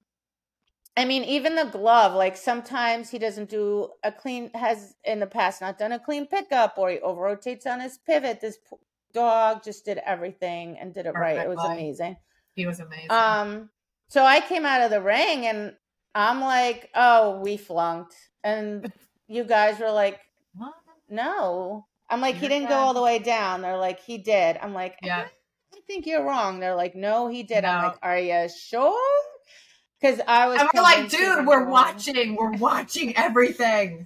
I mean, even the glove, like sometimes he doesn't do a clean, has in the past not done a clean pickup, or he over rotates on his pivot. This dog just did everything and did it right. It was amazing. He was amazing. Um, so I came out of the ring and I'm like, oh, we flunked. And you guys were like, What? no. I'm like, You're he didn't dead. go all the way down. They're like, he did. I'm like, Yeah. I think you're wrong. They're like, no, he did. No. I'm like, are you sure? Because I was And we're like, convinced he dude, didn't we're go- watching. We're watching everything.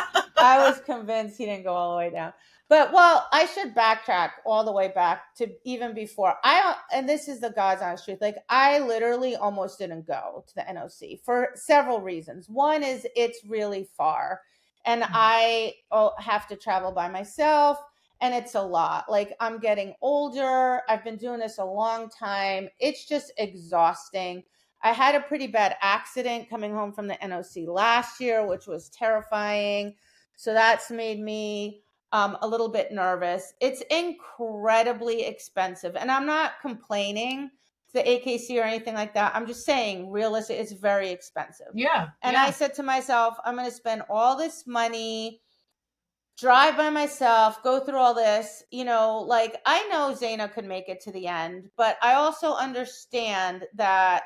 I was convinced he didn't go all the way down. But, well, I should backtrack all the way back to even before. I And this is the God's honest truth. Like, I literally almost didn't go to the N O C for several reasons. One is it's really far. And I oh, have to travel by myself. And it's a lot. Like, I'm getting older. I've been doing this a long time. It's just exhausting. I had a pretty bad accident coming home from the N O C last year, which was terrifying. So that's made me um, a little bit nervous. It's incredibly expensive. And I'm not complaining to the A K C or anything like that. I'm just saying, realistic, it's very expensive. Yeah. And yeah. I said to myself, I'm going to spend all this money, drive by myself, go through all this, you know, like I know Zaina could make it to the end, but I also understand that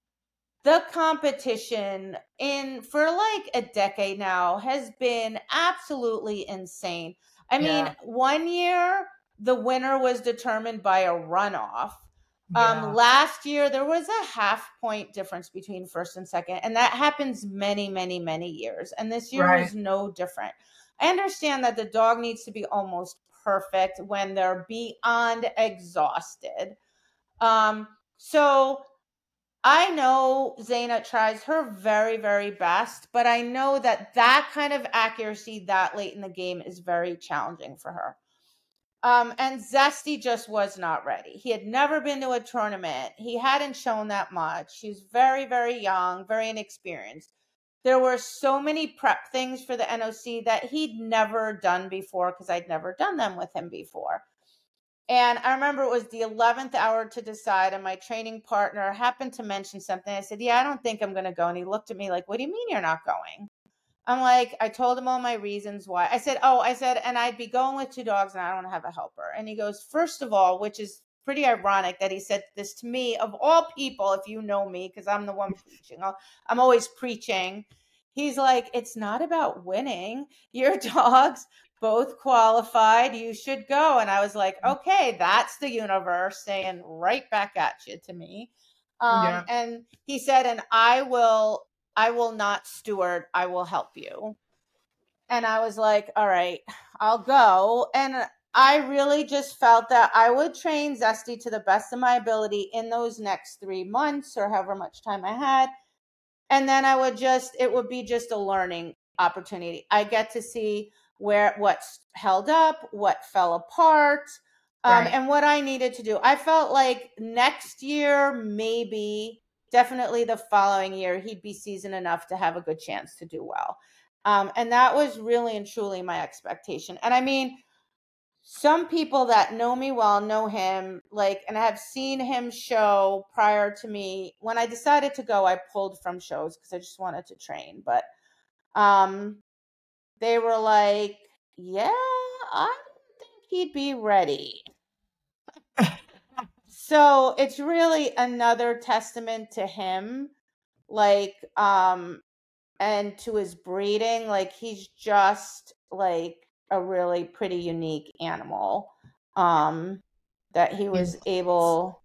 the competition in for like a decade now has been absolutely insane. I mean, Yeah. one year the winner was determined by a runoff. Yeah. Um, last year there was a half point difference between first and second, and that happens many, many, many years. And this year Right. was no different. I understand that the dog needs to be almost perfect when they're beyond exhausted. Um, so I know Zaina tries her very, very best, but I know that that kind of accuracy that late in the game is very challenging for her. Um, and Zesty just was not ready. He had never been to a tournament. He hadn't shown that much. He's very, very young, very inexperienced. There were so many prep things for the N O C that he'd never done before because I'd never done them with him before. And I remember it was the eleventh hour to decide, and my training partner happened to mention something. I said, yeah, I don't think I'm going to go. And he looked at me like, what do you mean you're not going? I'm like, I told him all my reasons why. I said, oh, I said, and I'd be going with two dogs and I don't have a helper. And he goes, first of all, which is pretty ironic that he said this to me, of all people, if you know me, because I'm the one preaching. I'm always preaching. He's like, it's not about winning. Your dogs both qualified. You should go. And I was like, okay, that's the universe saying right back at you to me. Um, Yeah. And he said, and I will, I will not steward. I will help you. And I was like, all right, I'll go. And I really just felt that I would train Zesty to the best of my ability in those next three months or however much time I had. And then I would just, it would be just a learning opportunity. I get to see where, what's held up, what fell apart, um, Right. and what I needed to do. I felt like next year, maybe, definitely the following year, he'd be seasoned enough to have a good chance to do well. Um, and that was really and truly my expectation. And I mean, some people that know me well know him, like, and have seen him show prior to me. When I decided to go, I pulled from shows because I just wanted to train. But um, they were like, yeah, I don't think he'd be ready. So it's really another testament to him, like, um, and to his breeding. Like, he's just like a really pretty unique animal, um, that he was He's able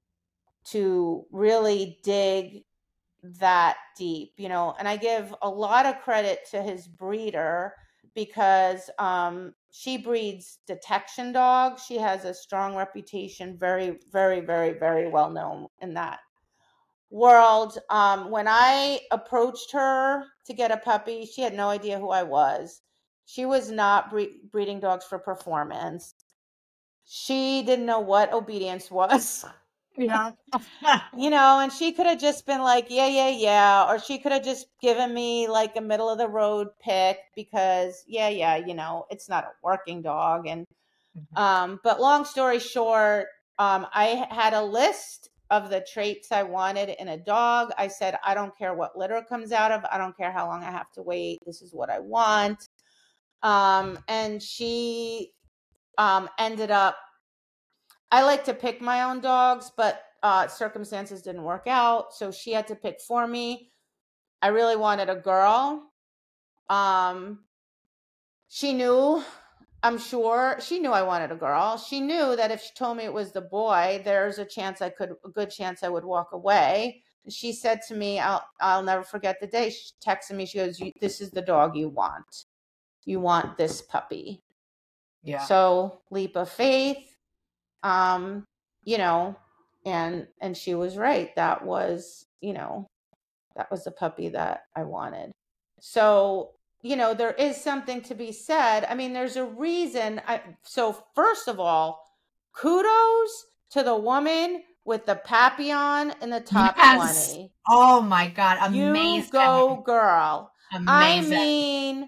to really dig that deep, you know. And I give a lot of credit to his breeder because um, she breeds detection dogs. She has a strong reputation, very, very, very, very well known in that world. Um, when I approached her to get a puppy, she had no idea who I was. She was not bre- breeding dogs for performance. She didn't know what obedience was. yeah. You know, and she could have just been like, yeah, yeah, yeah. Or she could have just given me like a middle of the road pick because, yeah, yeah, you know, it's not a working dog. And, um, but long story short, um, I had a list of the traits I wanted in a dog. I said, I don't care what litter comes out of. I don't care how long I have to wait. This is what I want. Um, and she, um, ended up, I like to pick my own dogs, but uh, circumstances didn't work out. So she had to pick for me. I really wanted a girl. Um, she knew, I'm sure she knew I wanted a girl. She knew that if she told me it was the boy, there's a chance I could, a good chance I would walk away. She said to me, I'll, I'll never forget the day. She texted me. She goes, this is the dog you want. You want this puppy. Yeah. So leap of faith. Um, you know, and and she was right. That was, you know, that was the puppy that I wanted. So, you know, there is something to be said. I mean, there's a reason. I, so first of all, kudos to the woman with the Papillon in the top Yes. twenty. Oh my God. You Amazing. go, girl. I Amazing. mean,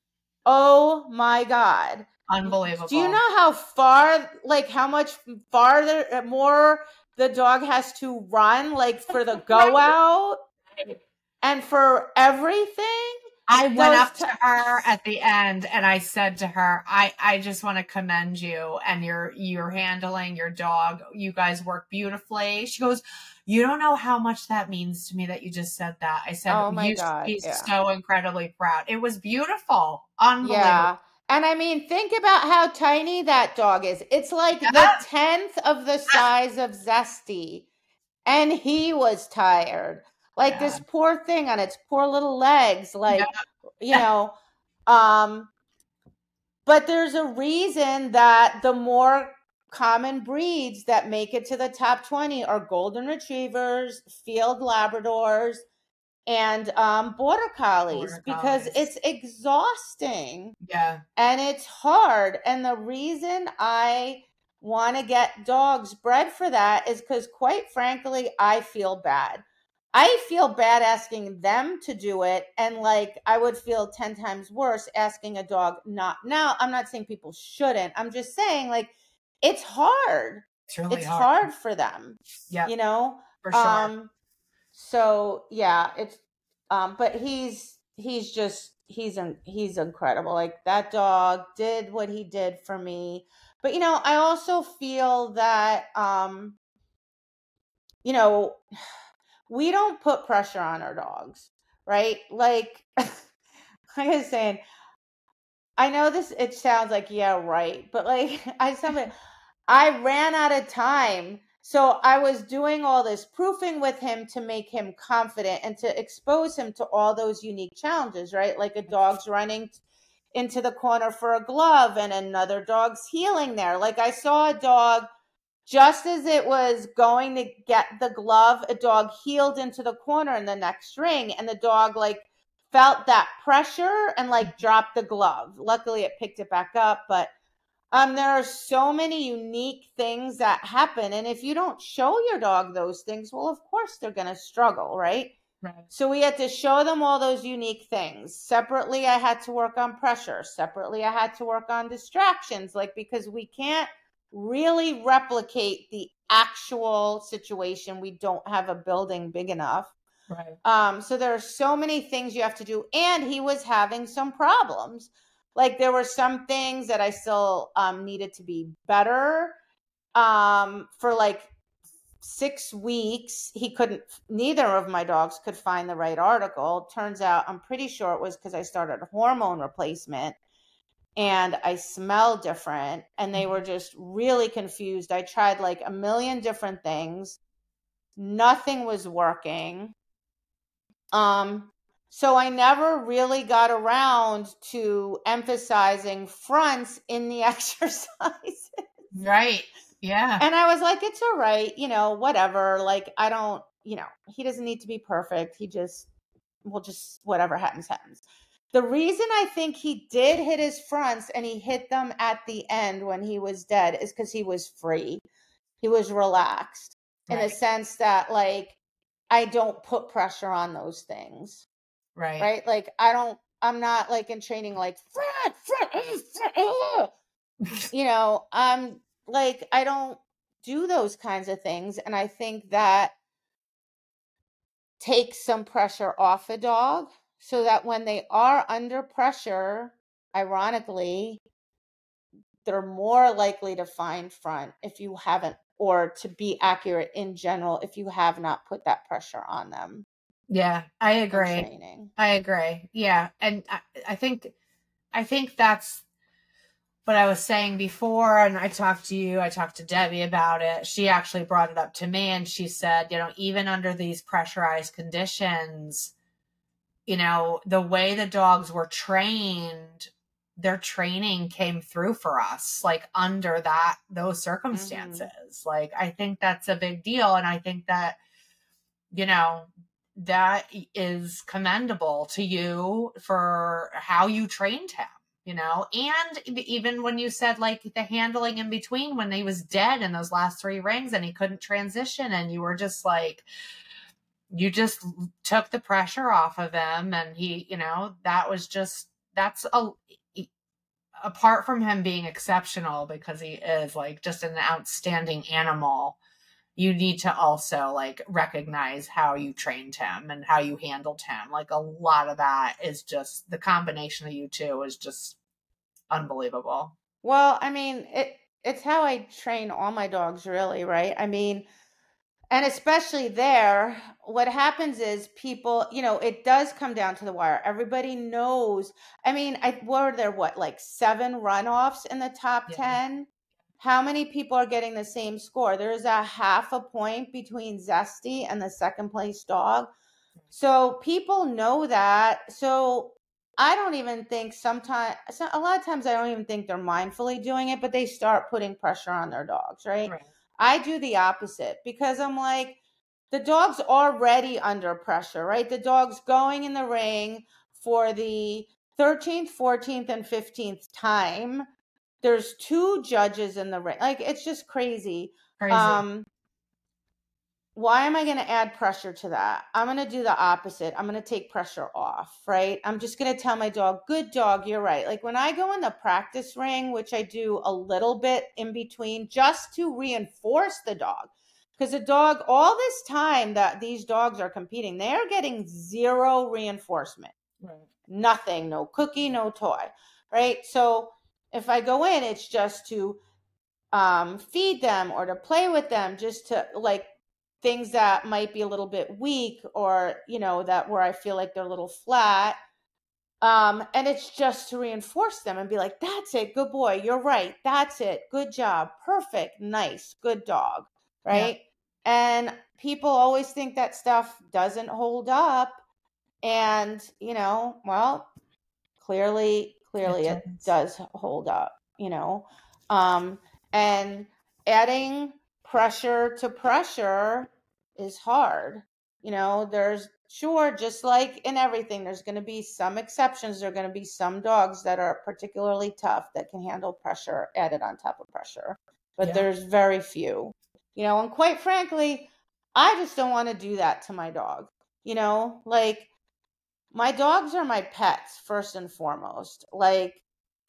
oh my God. Do you Unbelievable. know how far, like how much farther, more the dog has to run, like for the go out and for everything? I went Those up t- to her at the end and I said to her, I, I just want to commend you and your you're handling your dog. You guys work beautifully. She goes, you don't know how much that means to me that you just said that. I said, oh my you should God. be Yeah. so incredibly proud. It was beautiful. Unbelievable. Yeah. And I mean, think about how tiny that dog is. It's like the Yeah. tenth of the size of Zesty. And he was tired. Like Yeah. this poor thing on its poor little legs, like, Yeah. you know, um, but there's a reason that the more common breeds that make it to the top twenty are golden retrievers, field Labradors, and um, border collies Border because collies. it's exhausting Yeah. and it's hard. And the reason I want to get dogs bred for that is because, quite frankly, I feel bad. I feel bad asking them to do it. And like, I would feel ten times worse asking a dog not. Now, I'm not saying people shouldn't. I'm just saying, like, it's hard. It's really It's hard. hard for them, Yep. you know? For sure. Um, so yeah, it's um but he's he's just he's in, he's incredible. Like, that dog did what he did for me. But you know, I also feel that um you know, we don't put pressure on our dogs, right? Like like I was saying, I know this it sounds like, yeah, right, but like I something I ran out of time. So I was doing all this proofing with him to make him confident and to expose him to all those unique challenges, right? Like a dog's running into the corner for a glove and another dog's healing there. Like, I saw a dog just as it was going to get the glove, a dog healed into the corner in the next ring, and the dog like felt that pressure and like dropped the glove. Luckily it picked it back up, but um, there are so many unique things that happen. And if you don't show your dog those things, well, of course they're going to struggle, right? Right. So we had to show them all those unique things. Separately, I had to work on pressure. Separately, I had to work on distractions, like because we can't really replicate the actual situation. We don't have a building big enough. Right. Um, so there are so many things you have to do. And he was having some problems. Like there were some things that I still um, needed to be better um, for like six weeks. He couldn't, neither of my dogs could find the right article. Turns out, I'm pretty sure it was because I started hormone replacement and I smell different and they were just really confused. I tried like a million different things. Nothing was working. Um, so I never really got around to emphasizing fronts in the exercises. Right. Yeah. And I was like, it's all right, you know, whatever. Like, I don't, you know, he doesn't need to be perfect. He just, will just, whatever happens, happens. The reason I think he did hit his fronts and he hit them at the end when he was dead is because he was free. He was relaxed in the Right. sense that, like, I don't put pressure on those things. Right. Right. Like, I don't, I'm not like in training, like, front, front, uh, front, uh. you know, I'm like, I don't do those kinds of things. And I think that takes some pressure off a dog so that when they are under pressure, ironically, they're more likely to find front if you haven't, or to be accurate in general, if you have not put that pressure on them. Yeah, I in agree. training. I agree. Yeah. And I, I think, I think that's what I was saying before. And I talked to you, I talked to Debbie about it. She actually brought it up to me and she said, you know, even under these pressurized conditions, you know, the way the dogs were trained, their training came through for us, like under that, those circumstances. Mm-hmm. Like, I think that's a big deal. And I think that, you know, that is commendable to you for how you trained him, you know, and even when you said like the handling in between when he was dead in those last three rings and he couldn't transition and you were just like, you just took the pressure off of him and he, you know, that was just, that's a, apart from him being exceptional because he is like just an outstanding animal, you need to also like recognize how you trained him and how you handled him. Like a lot of that is just the combination of you two is just unbelievable. Well, I mean, it it's how I train all my dogs, really, right? I mean, and especially there, what happens is people, you know, it does come down to the wire. Everybody knows. I mean, I what are there, what, like seven runoffs in the top yeah. ten? How many people are getting the same score? There's a half a point between Zesty and the second place dog. So people know that. So I don't even think sometimes, a lot of times I don't even think they're mindfully doing it, but they start putting pressure on their dogs, right? right. I do the opposite because I'm like, the dog's already under pressure, right? The dog's going in the ring for the thirteenth, fourteenth, and fifteenth time. There's two judges in the ring. Like, it's just crazy. Crazy. Um, why am I going to add pressure to that? I'm going to do the opposite. I'm going to take pressure off, right? I'm just going to tell my dog, good dog, you're right. Like when I go in the practice ring, which I do a little bit in between just to reinforce the dog. Because the dog, all this time that these dogs are competing, they're getting zero reinforcement. Right. Nothing, no cookie, no toy, right? So if I go in, it's just to um, feed them or to play with them, just to like things that might be a little bit weak or, you know, that where I feel like they're a little flat. Um, and it's just to reinforce them and be like, that's it. Good boy. You're right. That's it. Good job. Perfect. Nice. Good dog. Right. Yeah. And people always think that stuff doesn't hold up. And, you know, well, clearly, clearly it, it does hold up, you know, um, and adding pressure to pressure is hard. You know, there's sure, just like in everything, there's going to be some exceptions. There are going to be some dogs that are particularly tough that can handle pressure added on top of pressure, but yeah. there's very few, you know, and quite frankly, I just don't want to do that to my dog. You know, like my dogs are my pets first and foremost. Like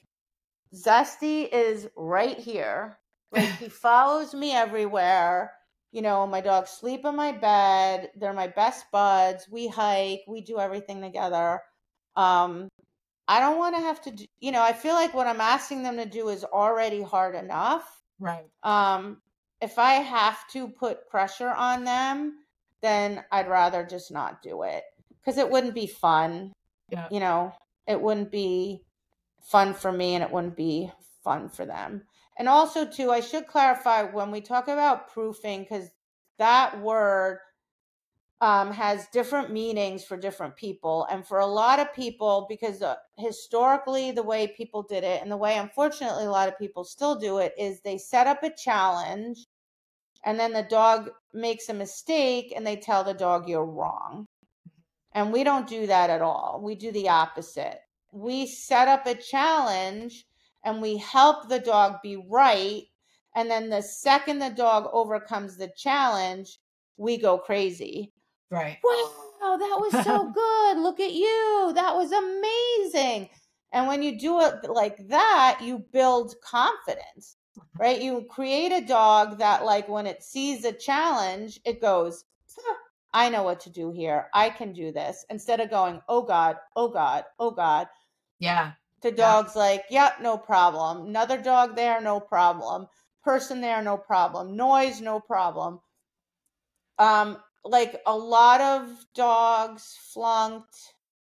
Zesty is right here. Like he follows me everywhere. You know, my dogs sleep in my bed. They're my best buds. We hike. We do everything together. Um, I don't want to have to do, you know, I feel like what I'm asking them to do is already hard enough. Right. Um, if I have to put pressure on them, then I'd rather just not do it because it wouldn't be fun. Yeah. You know, it wouldn't be fun for me and it wouldn't be fun for them. And also, too, I should clarify when we talk about proofing, because that word um, has different meanings for different people. And for a lot of people, because uh, historically, the way people did it and the way, unfortunately, a lot of people still do it is they set up a challenge and then the dog makes a mistake and they tell the dog you're wrong. And we don't do that at all. We do the opposite. We set up a challenge and we help the dog be right. And then the second the dog overcomes the challenge, we go crazy. Right. Wow, that was so good. Look at you. That was amazing. And when you do it like that, you build confidence, right? You create a dog that, like, when it sees a challenge, it goes, huh, I know what to do here. I can do this. Instead of going, oh God, oh God, oh God. Yeah. The dog's yeah. like, yep, no problem. Another dog there, no problem. Person there, no problem. Noise, no problem. Um, like a lot of dogs flunked.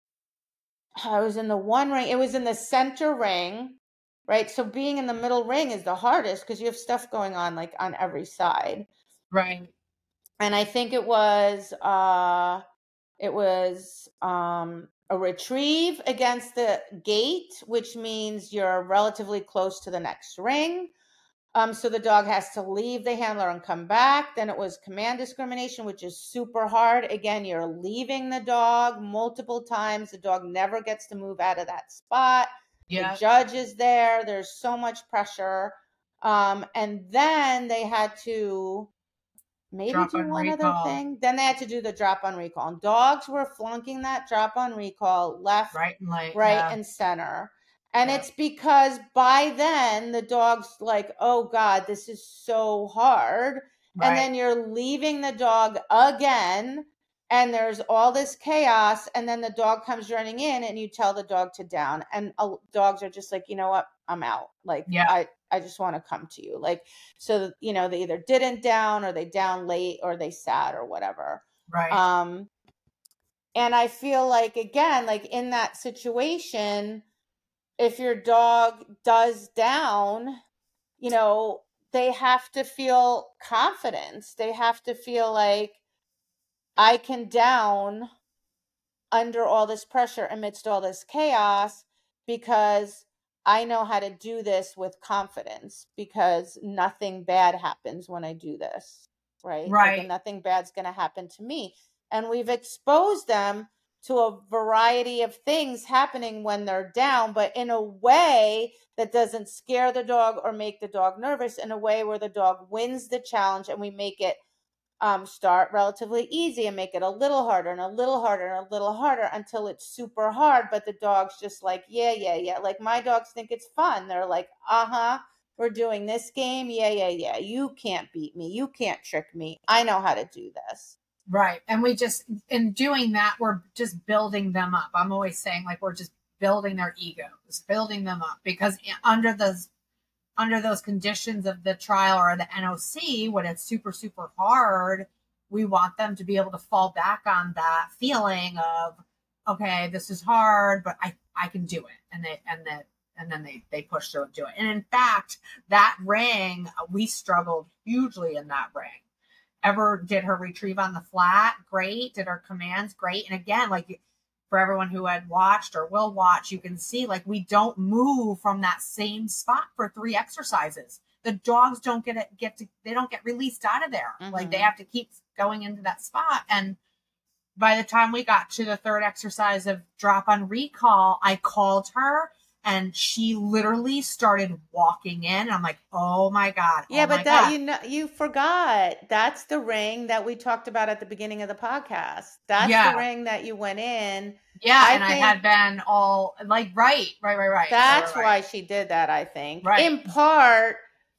I was in the one ring. It was in the center ring, right? So being in the middle ring is the hardest because you have stuff going on like on every side. Right. And I think it was uh it was um a retrieve against the gate, which means you're relatively close to the next ring. Um, so the dog has to leave the handler and come back. Then it was command discrimination, which is super hard. Again, you're leaving the dog multiple times. The dog never gets to move out of that spot. Yeah. The judge is there. There's so much pressure. Um, and then they had to maybe Drop do on one recall. other thing. Then they had to do the drop on recall. And dogs were flunking that drop on recall left, right and late, right, yeah. and center. And Yeah. it's because by then the dog's like, oh God, this is so hard. Right. And then you're leaving the dog again, and there's all this chaos. And then the dog comes running in, and you tell the dog to down. And uh, dogs are just like, you know what? I'm out. Like, Yeah. I, I just want to come to you. Like, so, you know, they either didn't down or they down late or they sat or whatever. Right. Um, and I feel like, again, like in that situation, if your dog does down, you know, they have to feel confidence. They have to feel like I can down under all this pressure amidst all this chaos because I know how to do this with confidence because nothing bad happens when I do this, right? Right. Like, nothing bad's going to happen to me. And we've exposed them to a variety of things happening when they're down, but in a way that doesn't scare the dog or make the dog nervous, in a way where the dog wins the challenge and we make it um, start relatively easy and make it a little harder and a little harder and a little harder until it's super hard. But the dog's just like, yeah, yeah, yeah. Like my dogs think it's fun. They're like, uh-huh, we're doing this game. Yeah, yeah, yeah. You can't beat me. You can't trick me. I know how to do this. Right. And we just, in doing that, we're just building them up. I'm always saying, like, we're just building their egos, building them up, because under those, under those conditions of the trial or the N O C, when it's super, super hard, we want them to be able to fall back on that feeling of, okay, this is hard, but I, I can do it. And they, and that, and then they, they push through and do it. And in fact, that ring, we struggled hugely in that ring. Ever did her retrieve on the flat? Great. Did her commands? Great. And again, like for everyone who had watched or will watch, you can see like we don't move from that same spot for three exercises. The dogs don't get it, get to, they don't get released out of there. Mm-hmm. Like they have to keep going into that spot. And by the time we got to the third exercise of drop on recall, I called her And she literally started walking in. I'm like, oh my God. Yeah, oh but my that God. you know you forgot. That's the ring that we talked about at the beginning of the podcast. That's Yeah. the ring that you went in. Yeah, I and I think had been all like, right, right, right, right. that's right, right, why right. she did that, I think. Right. In part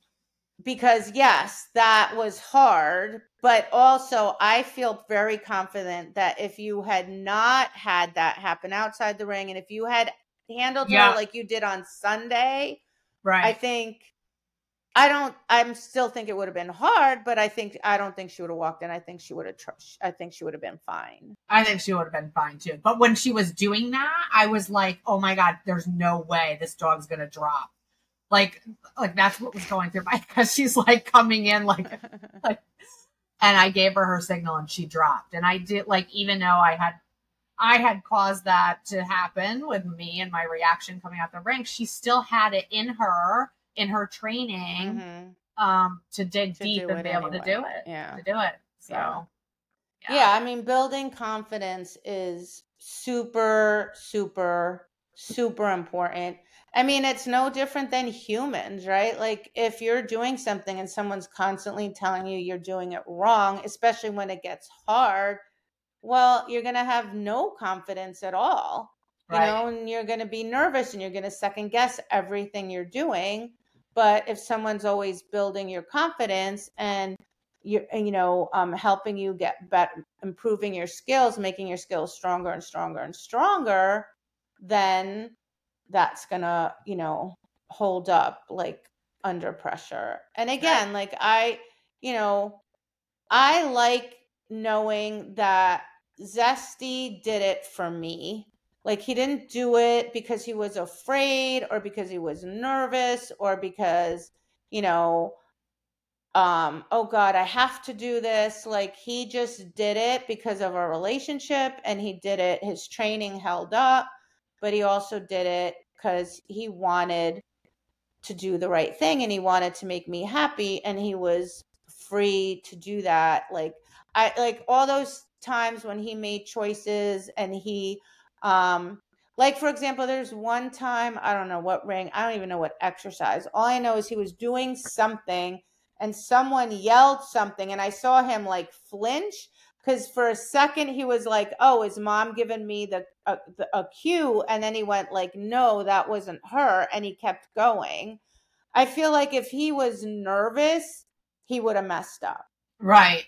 because yes, that was hard, but also I feel very confident that if you had not had that happen outside the ring, and if you had handled Yeah. her like you did on Sunday, Right. I think I don't I'm still think it would have been hard, but I think I don't think she would have walked in. I think she would have tr- I think she would have been fine. I think she would have been fine too. But when she was doing that, I was like, oh my God, there's no way this dog's gonna drop. Like, like that's what was going through my, because she's like coming in like, like, and I gave her her signal and she dropped. And I did, like, even though I had, I had caused that to happen with me and my reaction coming out the ring, she still had it in her, in her training, mm-hmm. um, to dig to deep and be able anyway. to do it. Yeah. To do it. So, yeah. yeah. yeah, I mean, building confidence is super, super, super important. I mean, it's no different than humans, right? Like if you're doing something and someone's constantly telling you you're doing it wrong, especially when it gets hard, well, you're going to have no confidence at all, you Right. know, and you're going to be nervous and you're going to second guess everything you're doing. But if someone's always building your confidence and you you know um, helping you get better, improving your skills, making your skills stronger and stronger and stronger, then that's gonna you know hold up like under pressure. And again, Right. like I you know I like knowing that Zesty did it for me. Like he didn't do it because he was afraid or because he was nervous or because, you know, um, oh God, I have to do this. Like he just did it because of our relationship and he did it. His training held up, but he also did it because he wanted to do the right thing and he wanted to make me happy and he was free to do that. Like I like all those times when he made choices and he um like for example, there's one time, I don't know what ring, I don't even know what exercise. All I know is he was doing something and someone yelled something and I saw him like flinch because for a second he was like, oh, is mom giving me the a, the a cue? And then he went like, no, that wasn't her. And he kept going. I feel like if he was nervous, he would have messed up. Right.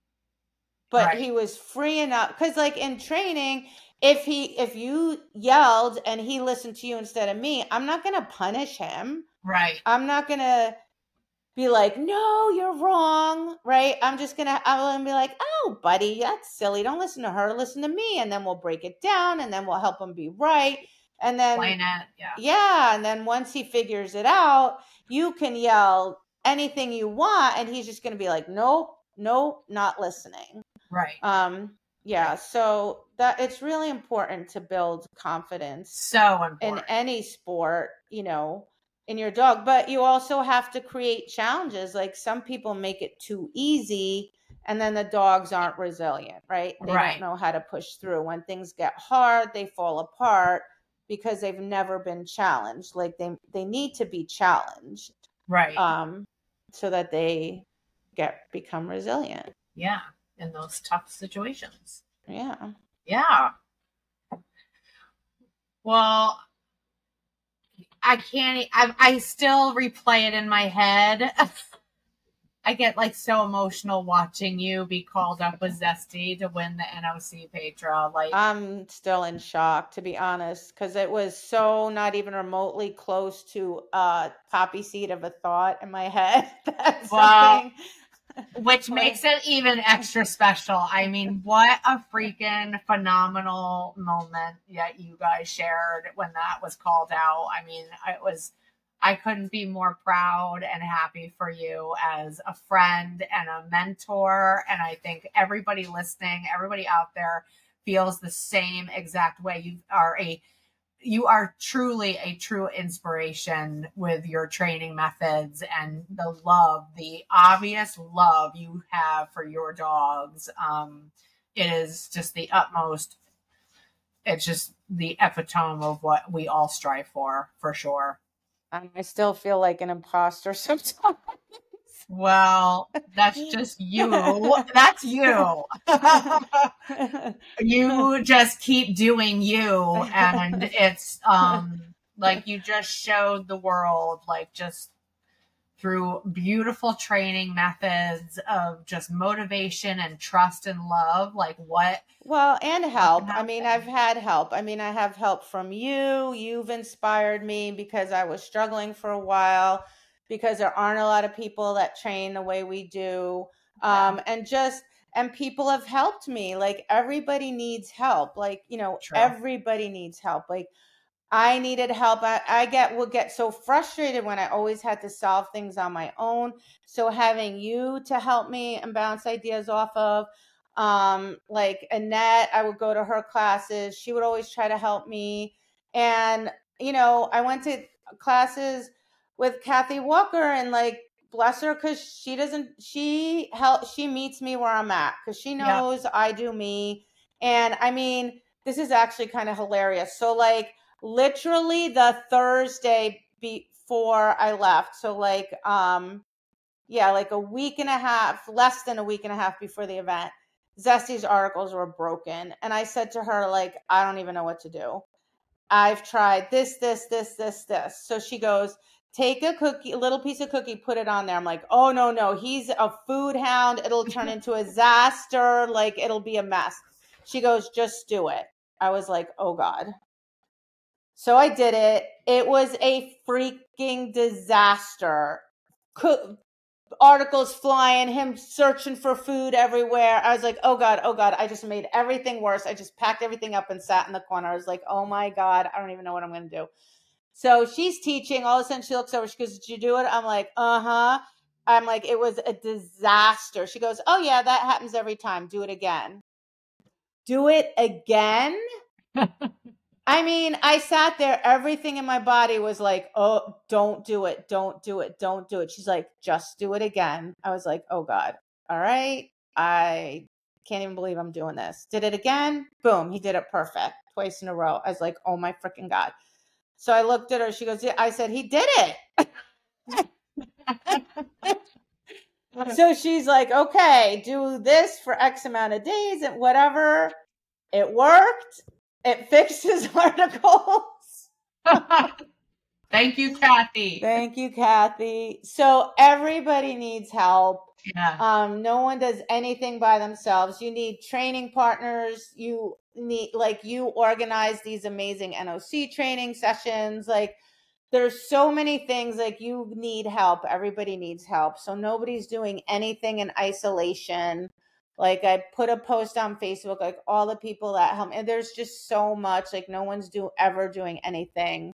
But right. he was free enough. Because like in training, if he if you yelled and he listened to you instead of me, I'm not going to punish him. Right. I'm not going to be like, no, you're wrong, right? I'm just gonna, I'm gonna be like, oh, buddy, that's silly. Don't listen to her, listen to me, and then we'll break it down, and then we'll help him be right, and then, Explain it. Yeah, yeah, and then once he figures it out, you can yell anything you want, and he's just gonna be like, nope, nope, not listening. Right. Um. Yeah. So that it's really important to build confidence. So important in any sport, you know. In your dog, but you also have to create challenges. Like some people make it too easy and then the dogs aren't resilient, right? They right. don't know how to push through. When things get hard, they fall apart because they've never been challenged. Like they they need to be challenged. Right. Um so that they get become resilient. Yeah, in those tough situations. Yeah. Yeah. Well, I can't, I, I still replay it in my head. I get like so emotional watching you be called up with Zesty to win the N O C Petra. Like I'm still in shock, to be honest, because it was so not even remotely close to a poppy seed of a thought in my head. That's well, something. Which makes it even extra special. I mean, what a freaking phenomenal moment that you guys shared when that was called out. I mean, it was, I couldn't be more proud and happy for you as a friend and a mentor. And I think everybody listening, everybody out there feels the same exact way. You are a You are truly a true inspiration with your training methods and the love, the obvious love you have for your dogs. Um, it is just the utmost it's just the epitome of what we all strive for, for sure. And I still feel like an imposter sometimes. Well, that's just you. That's you. You just keep doing you, and it's um like you just showed the world, like, just through beautiful training methods of just motivation and trust and love, like what Well, and help. can I mean, happen. I've had help. I mean, I have help from you. You've inspired me because I was struggling for a while, because there aren't a lot of people that train the way we do. Yeah, Um, and just, and people have helped me. Like, everybody needs help. Like, you know, true. everybody needs help. Like, I needed help. I, I get would get so frustrated when I always had to solve things on my own. So having you to help me and bounce ideas off of, um, like Annette, I would go to her classes. She would always try to help me. And, you know, I went to classes with Kathy Walker, and like, bless her, because she doesn't, she help, she meets me where I'm at, because she Yeah. knows I do me. And I mean, this is actually kind of hilarious. So like, literally the Thursday before I left. So like, um, yeah, like a week and a half, less than a week and a half before the event, Zesty's articles were broken. And I said to her, like, I don't even know what to do. I've tried this, this, this, this, this. So she goes, take a cookie, a little piece of cookie, put it on there. I'm like, oh, no, no, he's a food hound. It'll turn into a disaster. Like, it'll be a mess. She goes, just do it. I was like, oh God. So I did it. It was a freaking disaster. Co- articles flying, him searching for food everywhere. I was like, oh God, oh God. I just made everything worse. I just packed everything up and sat in the corner. I was like, oh my God, I don't even know what I'm going to do. So she's teaching. All of a sudden she looks over. She goes, did you do it? I'm like, uh-huh. I'm like, it was a disaster. She goes, oh yeah, that happens every time. Do it again. Do it again? I mean, I sat there, everything in my body was like, oh, don't do it. Don't do it. Don't do it. She's like, just do it again. I was like, oh God. All right. I can't even believe I'm doing this. Did it again. Boom. He did it perfect. Twice in a row. I was like, oh my freaking God. So I looked at her. She goes, yeah. I said, he did it. So she's like, okay, do this for X amount of days and whatever. It worked. It fixed his articles. Thank you, Kathy. Thank you, Kathy. So everybody needs help. Yeah. Um, no one does anything by themselves. You need training partners. You need, like, you organize these amazing N O C training sessions. Like, there's so many things. Like, you need help. Everybody needs help. So nobody's doing anything in isolation. Like, I put a post on Facebook, like, all the people that help, and there's just so much. Like, no one's do ever doing anything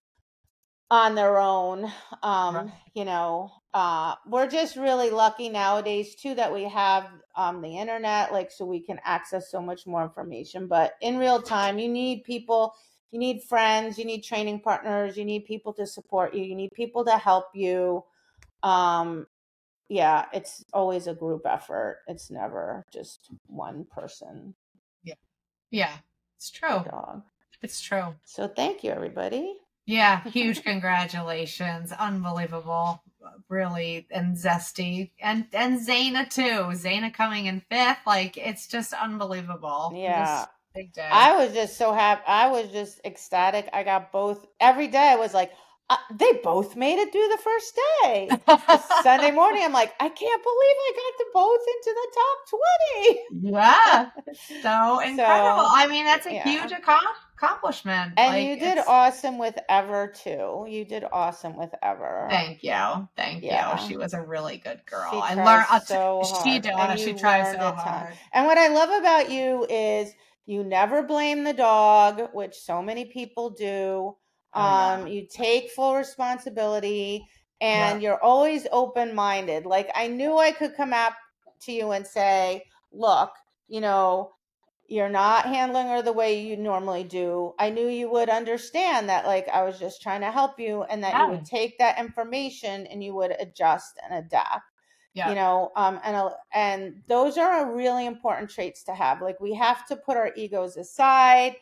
on their own. Um, Right. you know, uh, we're just really lucky nowadays too that we have um, the internet, like, so we can access so much more information. But in real time, you need people, you need friends, you need training partners, you need people to support you, you need people to help you. Um, yeah, it's always a group effort. It's never just one person. Yeah. Yeah. It's true. Dog. It's true. So thank you, everybody. Yeah, huge congratulations. Unbelievable. Really, and zesty. And and Zaina too. Zaina coming in fifth. Like, it's just unbelievable. Yeah. Just big day. I was just so happy. I was just ecstatic. I got both. Every day I was like, uh, they both made it through the first day. Sunday morning, I'm like, I can't believe I got them both into the top twenty. Yeah. So incredible. So, I mean, that's a yeah. huge accom- accomplishment. And like, you did it's- awesome with Ever too. You did awesome with Ever. Thank you. Thank Yeah. you. She was a really good girl. She I tries learned I'll so t- hard. she And does. She you tries learned so a ton. hard. And what I love about you is you never blame the dog, which so many people do. Oh, yeah. Um, you take full responsibility, and Yeah. you're always open-minded. Like, I knew I could come up to you and say, look, you know, you're not handling her the way you normally do. I knew you would understand that, like, I was just trying to help you, and that you Yeah. would take that information and you would adjust and adapt. Yeah. You know, um, and uh, and those are really important traits to have. Like, we have to put our egos aside.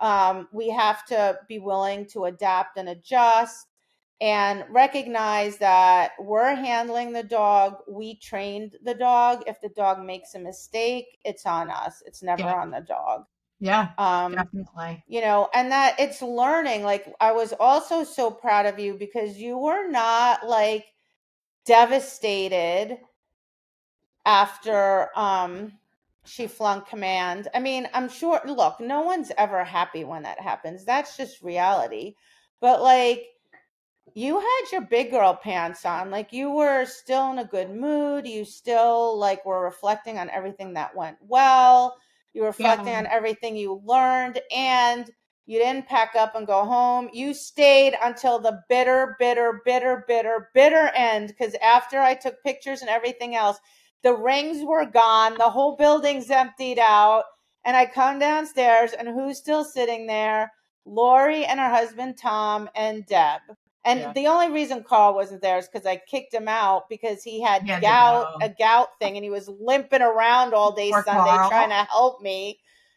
Um, we have to be willing to adapt and adjust and recognize that we're handling the dog. We trained the dog. If the dog makes a mistake, it's on us. It's never Yeah. on the dog. Yeah, Um, definitely. you know, and that it's learning. Like, I was also so proud of you because you were not like devastated after um she flunked command. I mean, I'm sure, look, no one's ever happy when that happens. That's just reality. But like, you had your big girl pants on. Like, you were still in a good mood. You still like were reflecting on everything that went well. You were reflecting Yeah. on everything you learned, and you didn't pack up and go home. You stayed until the bitter, bitter, bitter, bitter, bitter end. Because after I took pictures and everything else, the rings were gone. The whole building's emptied out. And I come downstairs, and who's still sitting there? Lori and her husband, Tom, and Deb. And Yeah. the only reason Carl wasn't there is because I kicked him out because he had He had to gout, go. a gout thing, and he was limping around all day Poor Sunday Carl. trying to help me.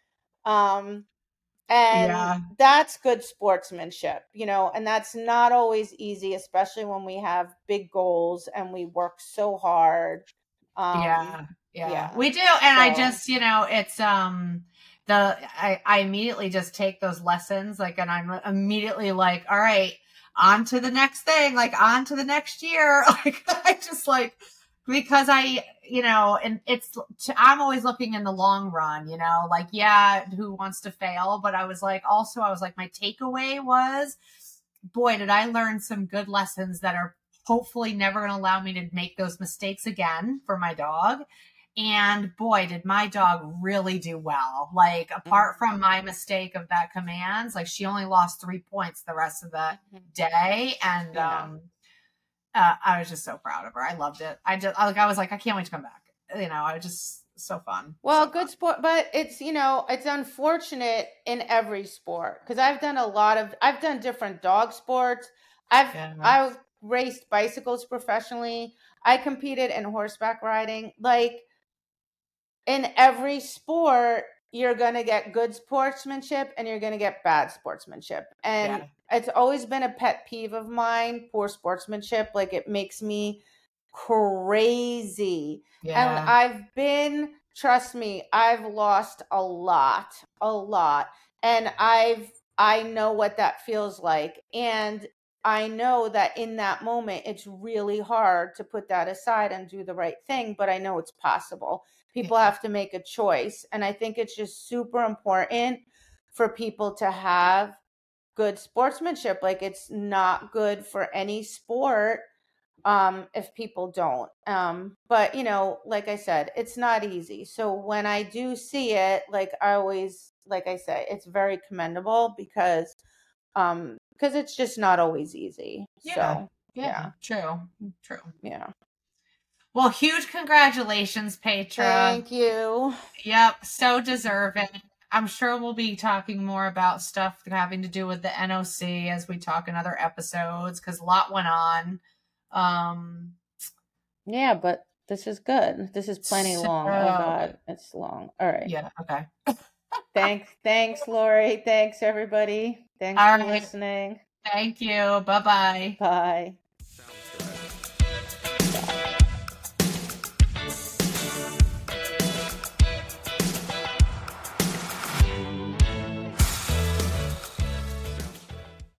Um, and Yeah. that's good sportsmanship, you know, and that's not always easy, especially when we have big goals and we work so hard. Um, Yeah. Yeah. yeah. We do. And I So- just, you know, it's, um, the, I, I immediately just take those lessons, like, and I'm immediately like, all right, on to the next thing, like on to the next year. Like, I just like, because I, you know, and it's, I'm always looking in the long run, you know, like, yeah, who wants to fail? But I was like, also, I was like, my takeaway was, boy, did I learn some good lessons that are hopefully never going to allow me to make those mistakes again for my dog. And boy, did my dog really do well. Like, apart from my mistake of that commands, like, she only lost three points the rest of the day. And, Yeah. um, uh, I was just so proud of her. I loved it. I just, like, I was like, I can't wait to come back. You know, I was just so fun. Well, so good fun. sport, but it's, you know, it's unfortunate in every sport because I've done a lot of, I've done different dog sports. I've, Yeah. I've raced bicycles professionally. I competed in horseback riding. Like, in every sport, you're going to get good sportsmanship and you're going to get bad sportsmanship. And Yeah. it's always been a pet peeve of mine, poor sportsmanship. Like, it makes me crazy. Yeah. And I've been, trust me, I've lost a lot, a lot. And I've, I know what that feels like. And I know that in that moment, it's really hard to put that aside and do the right thing, but I know it's possible. People Yeah. have to make a choice. And I think it's just super important for people to have good sportsmanship. Like, it's not good for any sport um, if people don't. Um, but, you know, like I said, it's not easy. So when I do see it, like, I always, like I say, it's very commendable because um, because it's just not always easy. Yeah. So, Yeah. yeah. True. True. Yeah. Well, huge congratulations, Petra. Thank you. Yep, so deserving. I'm sure we'll be talking more about stuff having to do with the N O C as we talk in other episodes because a lot went on. Um, Yeah, but this is good. This is plenty so, long. Oh God, it's long. All right. Yeah. Okay. Thanks, thanks, Lori. Thanks, everybody. Thanks All for right. listening. Thank you. Bye-bye. Bye.